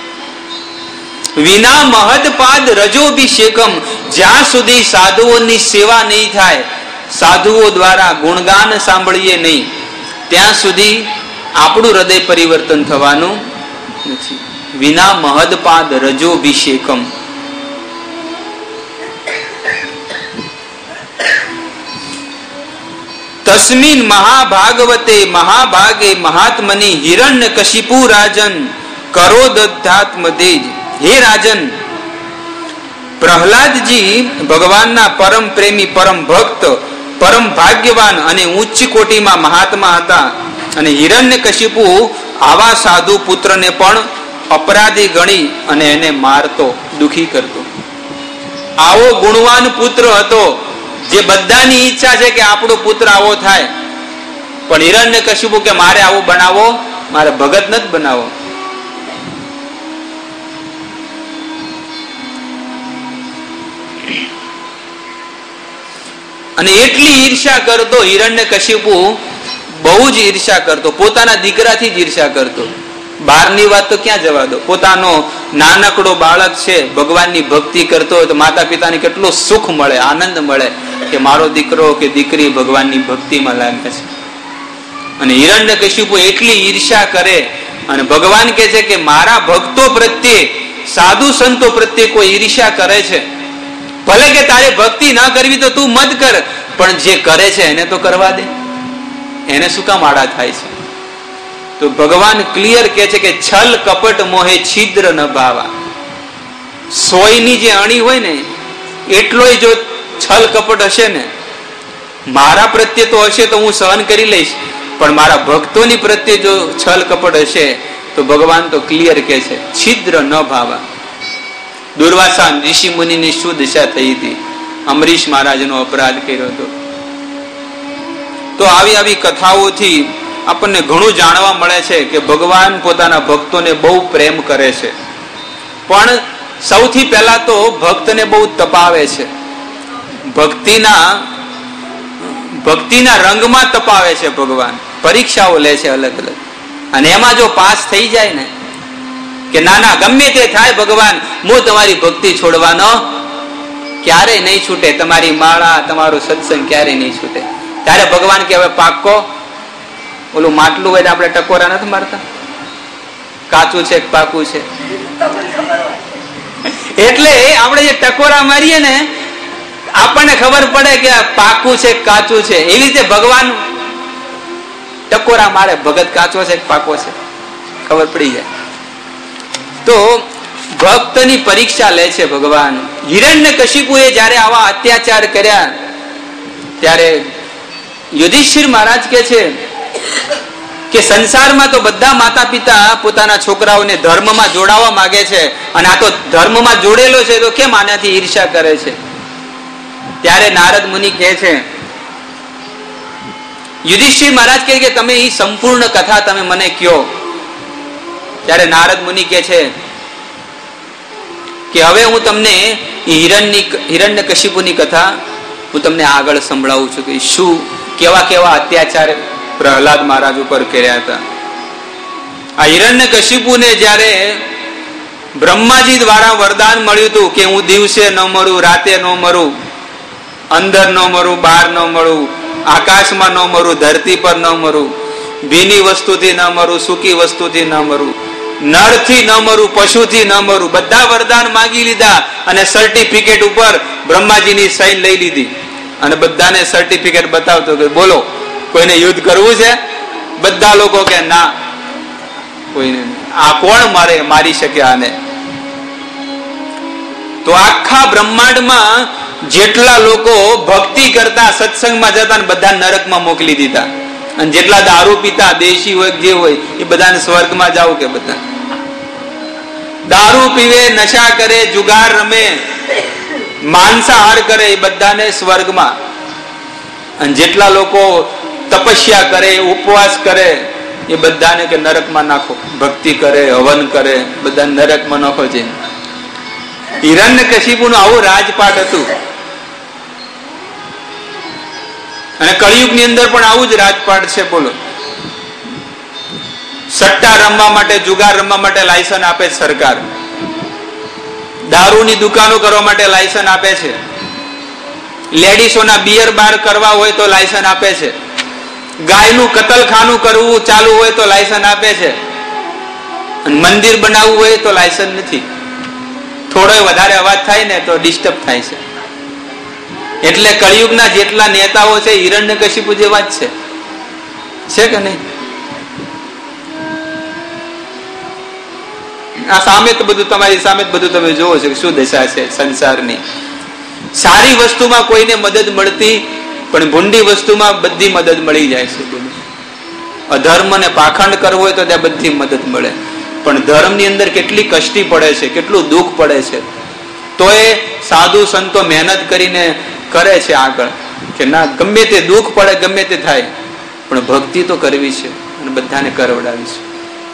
વિના મહદપાદ રજોભિષેકમ, જ્યાં સુધી સાધુઓની સેવા નહીં થાય, સાધુઓ દ્વારા ગુણગાન સાંભળીએ નહીં, ત્યાં સુધી આપણું હૃદય પરિવર્તન થવાનું નથી. વિના મહદપાદ રજોભિષેકમ. તસ્મિન મહાભાગવતે મહાભાગે મહાત્મની હિરણ્યકશિપુ રાજન કરોદધ્યાત્મદેજ. હે રાજન, પ્રહલાદજી ભગવાનના પરમ પ્રેમી, પરમ ભક્ત, પરમ ભાગ્યવાન અને ઉચ્ચ કોટીમાં મહાત્મા હતા. અને હિરણ્યકશિપુ આવા સાધુ પુત્રને પણ અપરાધી ગણી અને એને મારતો, દુખી કરતો. આવો ગુણવાન પુત્ર હતો, જે બધાની ઈચ્છા છે કે આપણો પુત્ર આવો થાય, પણ હિરણ્યકશિપુ કે મારે આવું બનાવો, મારે ભગત નથી બનાવો. અને એટલી ઈર્ષ્યા કરતો હિરણ્યકશિપુ, બહુ જ ઈર્ષ્યા કરતો, પોતાના દીકરાથી જ ઈર્ષ્યા કરતો. બહારની વાત તો ક્યાં જવા દો, પોતાનો નાનકડો બાળક છે ભગવાનની ભક્તિ કરતો હોય તો માતા પિતાને કેટલું સુખ મળે, આનંદ મળે કે મારો દીકરો કે દીકરી ભગવાનની ભક્તિમાં લાગે છે. અને હિરણ્યકશિપુ એટલી ઈર્ષ્યા કરે અને ભગવાન કહે છે કે મારા ભક્તો પ્રત્યે, સાધુ સંતો પ્રત્યે કોઈ ઈર્ષ્યા કરે છે, ભલે કે તારે ભક્તિ ના કરવી તો તું મત કર, પણ જે કરે છે એને તો કરવા દે, એને શું કામ આડા થાય છે? તો ભગવાન ક્લિયર કહે છે કે છલ કપટ મોહે છિદ્ર ન ભાવા. સોયની જે અણી હોય ને એટલોય જો છલ કપટ હશે ને, મારા પ્રત્યે તો હશે તો હું સહન કરી લઈશ, પણ મારા ભક્તોની પ્રત્યે જો છલ કપટ હશે તો ભગવાન તો ક્લિયર કહે છે છિદ્ર ન ભાવા. દુર્વાસા ઋષિ મુનિની શું દિશા થઈ હતી? અમરીશ મહારાજનો અપરાધ કર્યો હતો. તો આવી કથાઓથી આપણને ઘણું જાણવા મળે છે કે ભગવાન પોતાના ભક્તોને બહુ પ્રેમ કરે છે, પણ સૌથી પહેલા તો ભક્તને બહુ તપાવે છે. ભક્તિના રંગમાં તપાવે છે ભગવાન, પરીક્ષાઓ લે છે અલગ અલગ. અને એમાં જો પાસ થઈ જાય ને કે ના ગમે તે થાય ભગવાન, હું તમારી ભક્તિ છોડવાનો ક્યારેય નહીં છૂટે, તમારી માળા, તમારો સત્સંગ ક્યારેય નહીં છૂટે, ત્યારે ભગવાન કે હવે પાકો. ઓલું માટલું હોય આપણે ટકોરા નથી મારતા, કાચું છે પાકું છે. એટલે આપણે જે ટકોરા મારીએ ને આપણને ખબર પડે કે પાકું છે કાચું છે. એવી રીતે ભગવાન ટકોરા મારે, ભગત કાચો છે પાકો છે ખબર પડી જાય. તો ભક્તની પરીક્ષા લે છે ભગવાન. હિરણ્યકશિપુએ જયારે આવા અત્યાચાર કર્યા ત્યારે યુધિષ્ઠિર મહારાજ કહે છે કે સંસારમાં તો બધા માતા પિતા પોતાના છોકરાઓને ધર્મમાં જોડાવા માંગે છે, અને આ તો ધર્મમાં જોડેલો છે તો કેમ આનાથી ઈર્ષ્યા કરે છે? ત્યારે નારદ મુનિ કહે છે, યુધિષ્ઠિર મહારાજ કહે કે તમે એ સંપૂર્ણ કથા તમે મને કહો. ત્યારે નારદ મુનિ કહે છે કે હવે હું તમને હિરણ્યકશિપુની કથા હું તમને આગળ સંભળાવું છું કે શું કેવા અત્યાચાર પ્રહલાદ મહારાજ ઉપર કર્યા હતા. આ હિરણ્યકશિપુને જ્યારે બ્રહ્માજી દ્વારા વરદાન મળ્યું હતું કે હું દિવસે ન મરું, રાતે ન મરું, અંદર ન મરું, બહાર ન મરું, આકાશમાં ન મરું, ધરતી પર ન મરું, ભીની વસ્તુથી ન મરું, સૂકી વસ્તુથી ન મરું, નળથી ન મરું, પશુથી ન મરું, બધા વરદાન માંગી લીધા અને સર્ટિફિકેટ ઉપર બ્રહ્માજીની સાઈન લઈ લીધી અને બધાને સર્ટિફિકેટ બતાવતો કે બોલો કોઈને યુદ્ધ કરવું છે? બધા લોકો કે ના, કોઈને. આ કોણ મારી શકે આને? તો આખા બ્રહ્માંડમાં જેટલા લોકો ભક્તિ કરતા, સત્સંગમાં જતા, બધા નરકમાં મોકલી દીધા. અને જેટલા દારૂ પીતા, દેશી હોય જે હોય, એ બધાને સ્વર્ગમાં જાવ કે બધા દારૂ પીવે, નશા કરે, જુગાર રમે, માંસાહાર કરે, એ બધાને સ્વર્ગમાં. અને જેટલા લોકો તપસ્યા કરે, ઉપવાસ કરે, એ બધાને કે નરકમાં નાખો. ભક્તિ કરે, હવન કરે, બધા નરકમાં નાખો છે. હિરણ્યકશિપુનું આવું રાજપાટ હતું. અને કળિયુગની અંદર પણ આવું જ રાજપાટ છે. બોલો, સટ્ટા રમવા માટે, જુગાર રમવા માટે લાયસન્સ આપે છે સરકાર. દારૂની દુકાનો કરવા માટે લાયસન્સ આપે છે. લેડીસોના બિયર બાર કરવા હોય તો લાયસન્સ આપે છે. ગાયનું કતલખાનું કરવું ચાલુ હોય તો લાયસન્સ આપે છે. અને મંદિર બનાવવું હોય તો લાયસન્સ નથી. થોડો વધારે અવાજ થાય ને તો ડિસ્ટર્બ થાય છે. એટલે કળિયુગના જેટલા નેતાઓ છે હિરણ્યકશિપુ જેવા જ છે કે નહીં? આ સામે તો બધું, તમારી સામે બધું તમે જોવો છો શું દશા છે સંસારની. સારી વસ્તુમાં કોઈને મદદ મળતી, પણ ભૂંડી વસ્તુમાં બધી મદદ મળી જાય છે. અધર્મ ને પાખંડ કરવો હોય તો ત્યાં બધી મદદ મળે. પણ ધર્મની અંદર કેટલી કષ્ટી પડે છે, કેટલું દુઃખ પડે છે. તો એ સાધુ સંતો મહેનત કરીને કરે છે આગળ કે ના, ગમે તે દુઃખ પડે, ગમે તે થાય, પણ ભક્તિ તો કરવી છે અને બધાને કરવડાવી છે.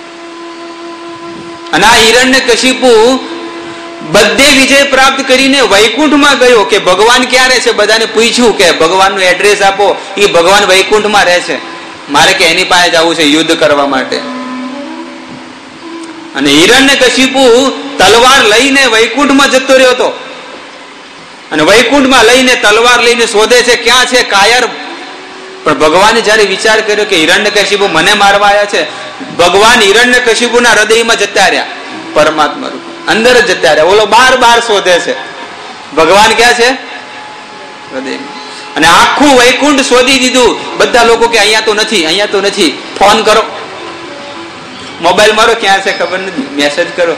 અને આ હિરણ્યકશિપુ બધે વિજય પ્રાપ્ત કરીને વૈકુંઠમાં ગયો. કે ભગવાન ક્યારે છે? બધાને પૂછ્યું કે ભગવાનનું એડ્રેસ આપો. એ ભગવાન વૈકુંઠમાં રહે છે, મારે કે એની પાસે જવું છે યુદ્ધ કરવા માટે. અને હિરણ્યકશિપુ તલવાર લઈને વૈકુંઠમાં જતો રહ્યો હતો. અને વૈકુંઠમાં લઈને તલવાર લઈને શોધે છે ક્યાં છે કાયર. પણ ભગવાને જયારે વિચાર કર્યો કે હિરણ્યકશિપુ મને મારવા આવ્યા છે, ભગવાન હિરણ્યકશિપુના હૃદયમાં જતા રહ્યા. પરમાત્મા રૂપ અંદર જ જતા રહ્યા. ઓલો બાર બાર શોધે છે, ભગવાન ક્યાં છે? હૃદયમાં. અને આખું વૈકુંઠ શોધી દીધું. બધા લોકો કે અહીંયા તો નથી, અહીંયા તો નથી. ફોન કરો, મોબાઈલ મારો, ક્યાં છે ખબર નથી, મેસેજ કરો.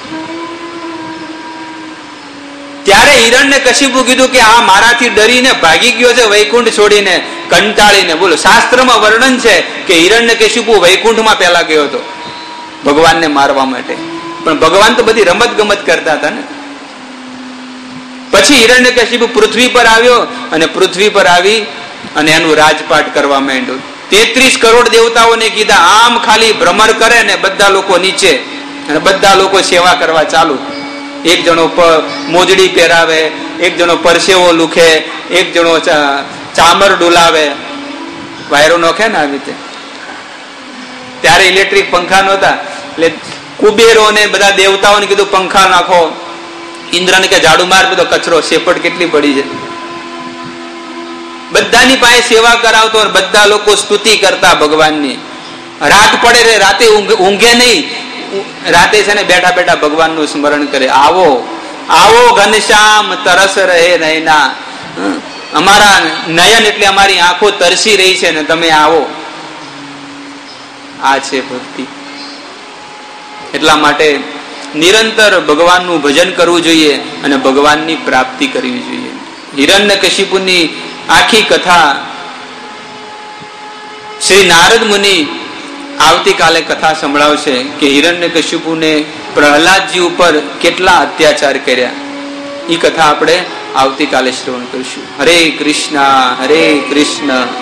ત્યારે હિરણ્યકશિપુ કીધું કે આ મારાથી ડરીને ભાગી ગયો છે વૈકુંઠ છોડીને, કંટાળીને. બોલો, શાસ્ત્રમાં વર્ણન છે કે હિરણ્યકશિપુ વૈકુંઠમાં પહેલા ગયો હતો ભગવાનને મારવા માટે. પણ ભગવાન તો બધી રમત ગમત કરતા હતા ને. પછી હિરણ્યકશિપુ પૃથ્વી પર આવ્યો અને પૃથ્વી પર આવી અને એનું રાજપાટ કરવા માંડ્યું. 33 કરોડ દેવતાઓને કીધા આમ ખાલી ભ્રમર કરે ને બધા લોકો નીચે, અને બધા લોકો સેવા કરવા ચાલુ. એક જણો મોજડી પહેરાવે, એક જણો પરસેવો લુખે, એક જણો ચામર ડુલાવે, વાયરો નોખે ને આવી રીતે. ત્યારે ઇલેક્ટ્રિક પંખા નહોતા, એટલે કુબેરો ને બધા દેવતાઓને કીધું પંખા નાખો. ઇન્દ્રને કે ઝાડુ માર, બધો કચરો શેપટ કેટલી પડી છે. બધાની પાસે સેવા કરાવતો, બધા લોકો સ્તુતિ કરતા ભગવાનની. રાત પડે રે, રાતે ઊંઘે નહીં, રાતે છે ને બેઠા બેઠા ભગવાનનું સ્મરણ કરે. આવો આવો ઘનશ્યામ તરસ રહે નયના. અમારા નયન એટલે અમારી આંખો તરસી રહી છે ને તમે આવો. આ છે ભક્તિ. એટલા માટે નિરંતર ભગવાનનું ભજન કરવું જોઈએ અને ભગવાનની પ્રાપ્તિ કરવી જોઈએ. હિરણ્યકશિપુની આખી કથા શ્રી નારદ મુનિ આવતીકાલે કથા સંભળાવશે કે હિરણ્યકશિપુને પ્રહલાદજી ઉપર કેટલા અત્યાચાર કર્યા. એ કથા આપણે આવતીકાલે શ્રવણ કરીશું. હરે કૃષ્ણ હરે કૃષ્ણ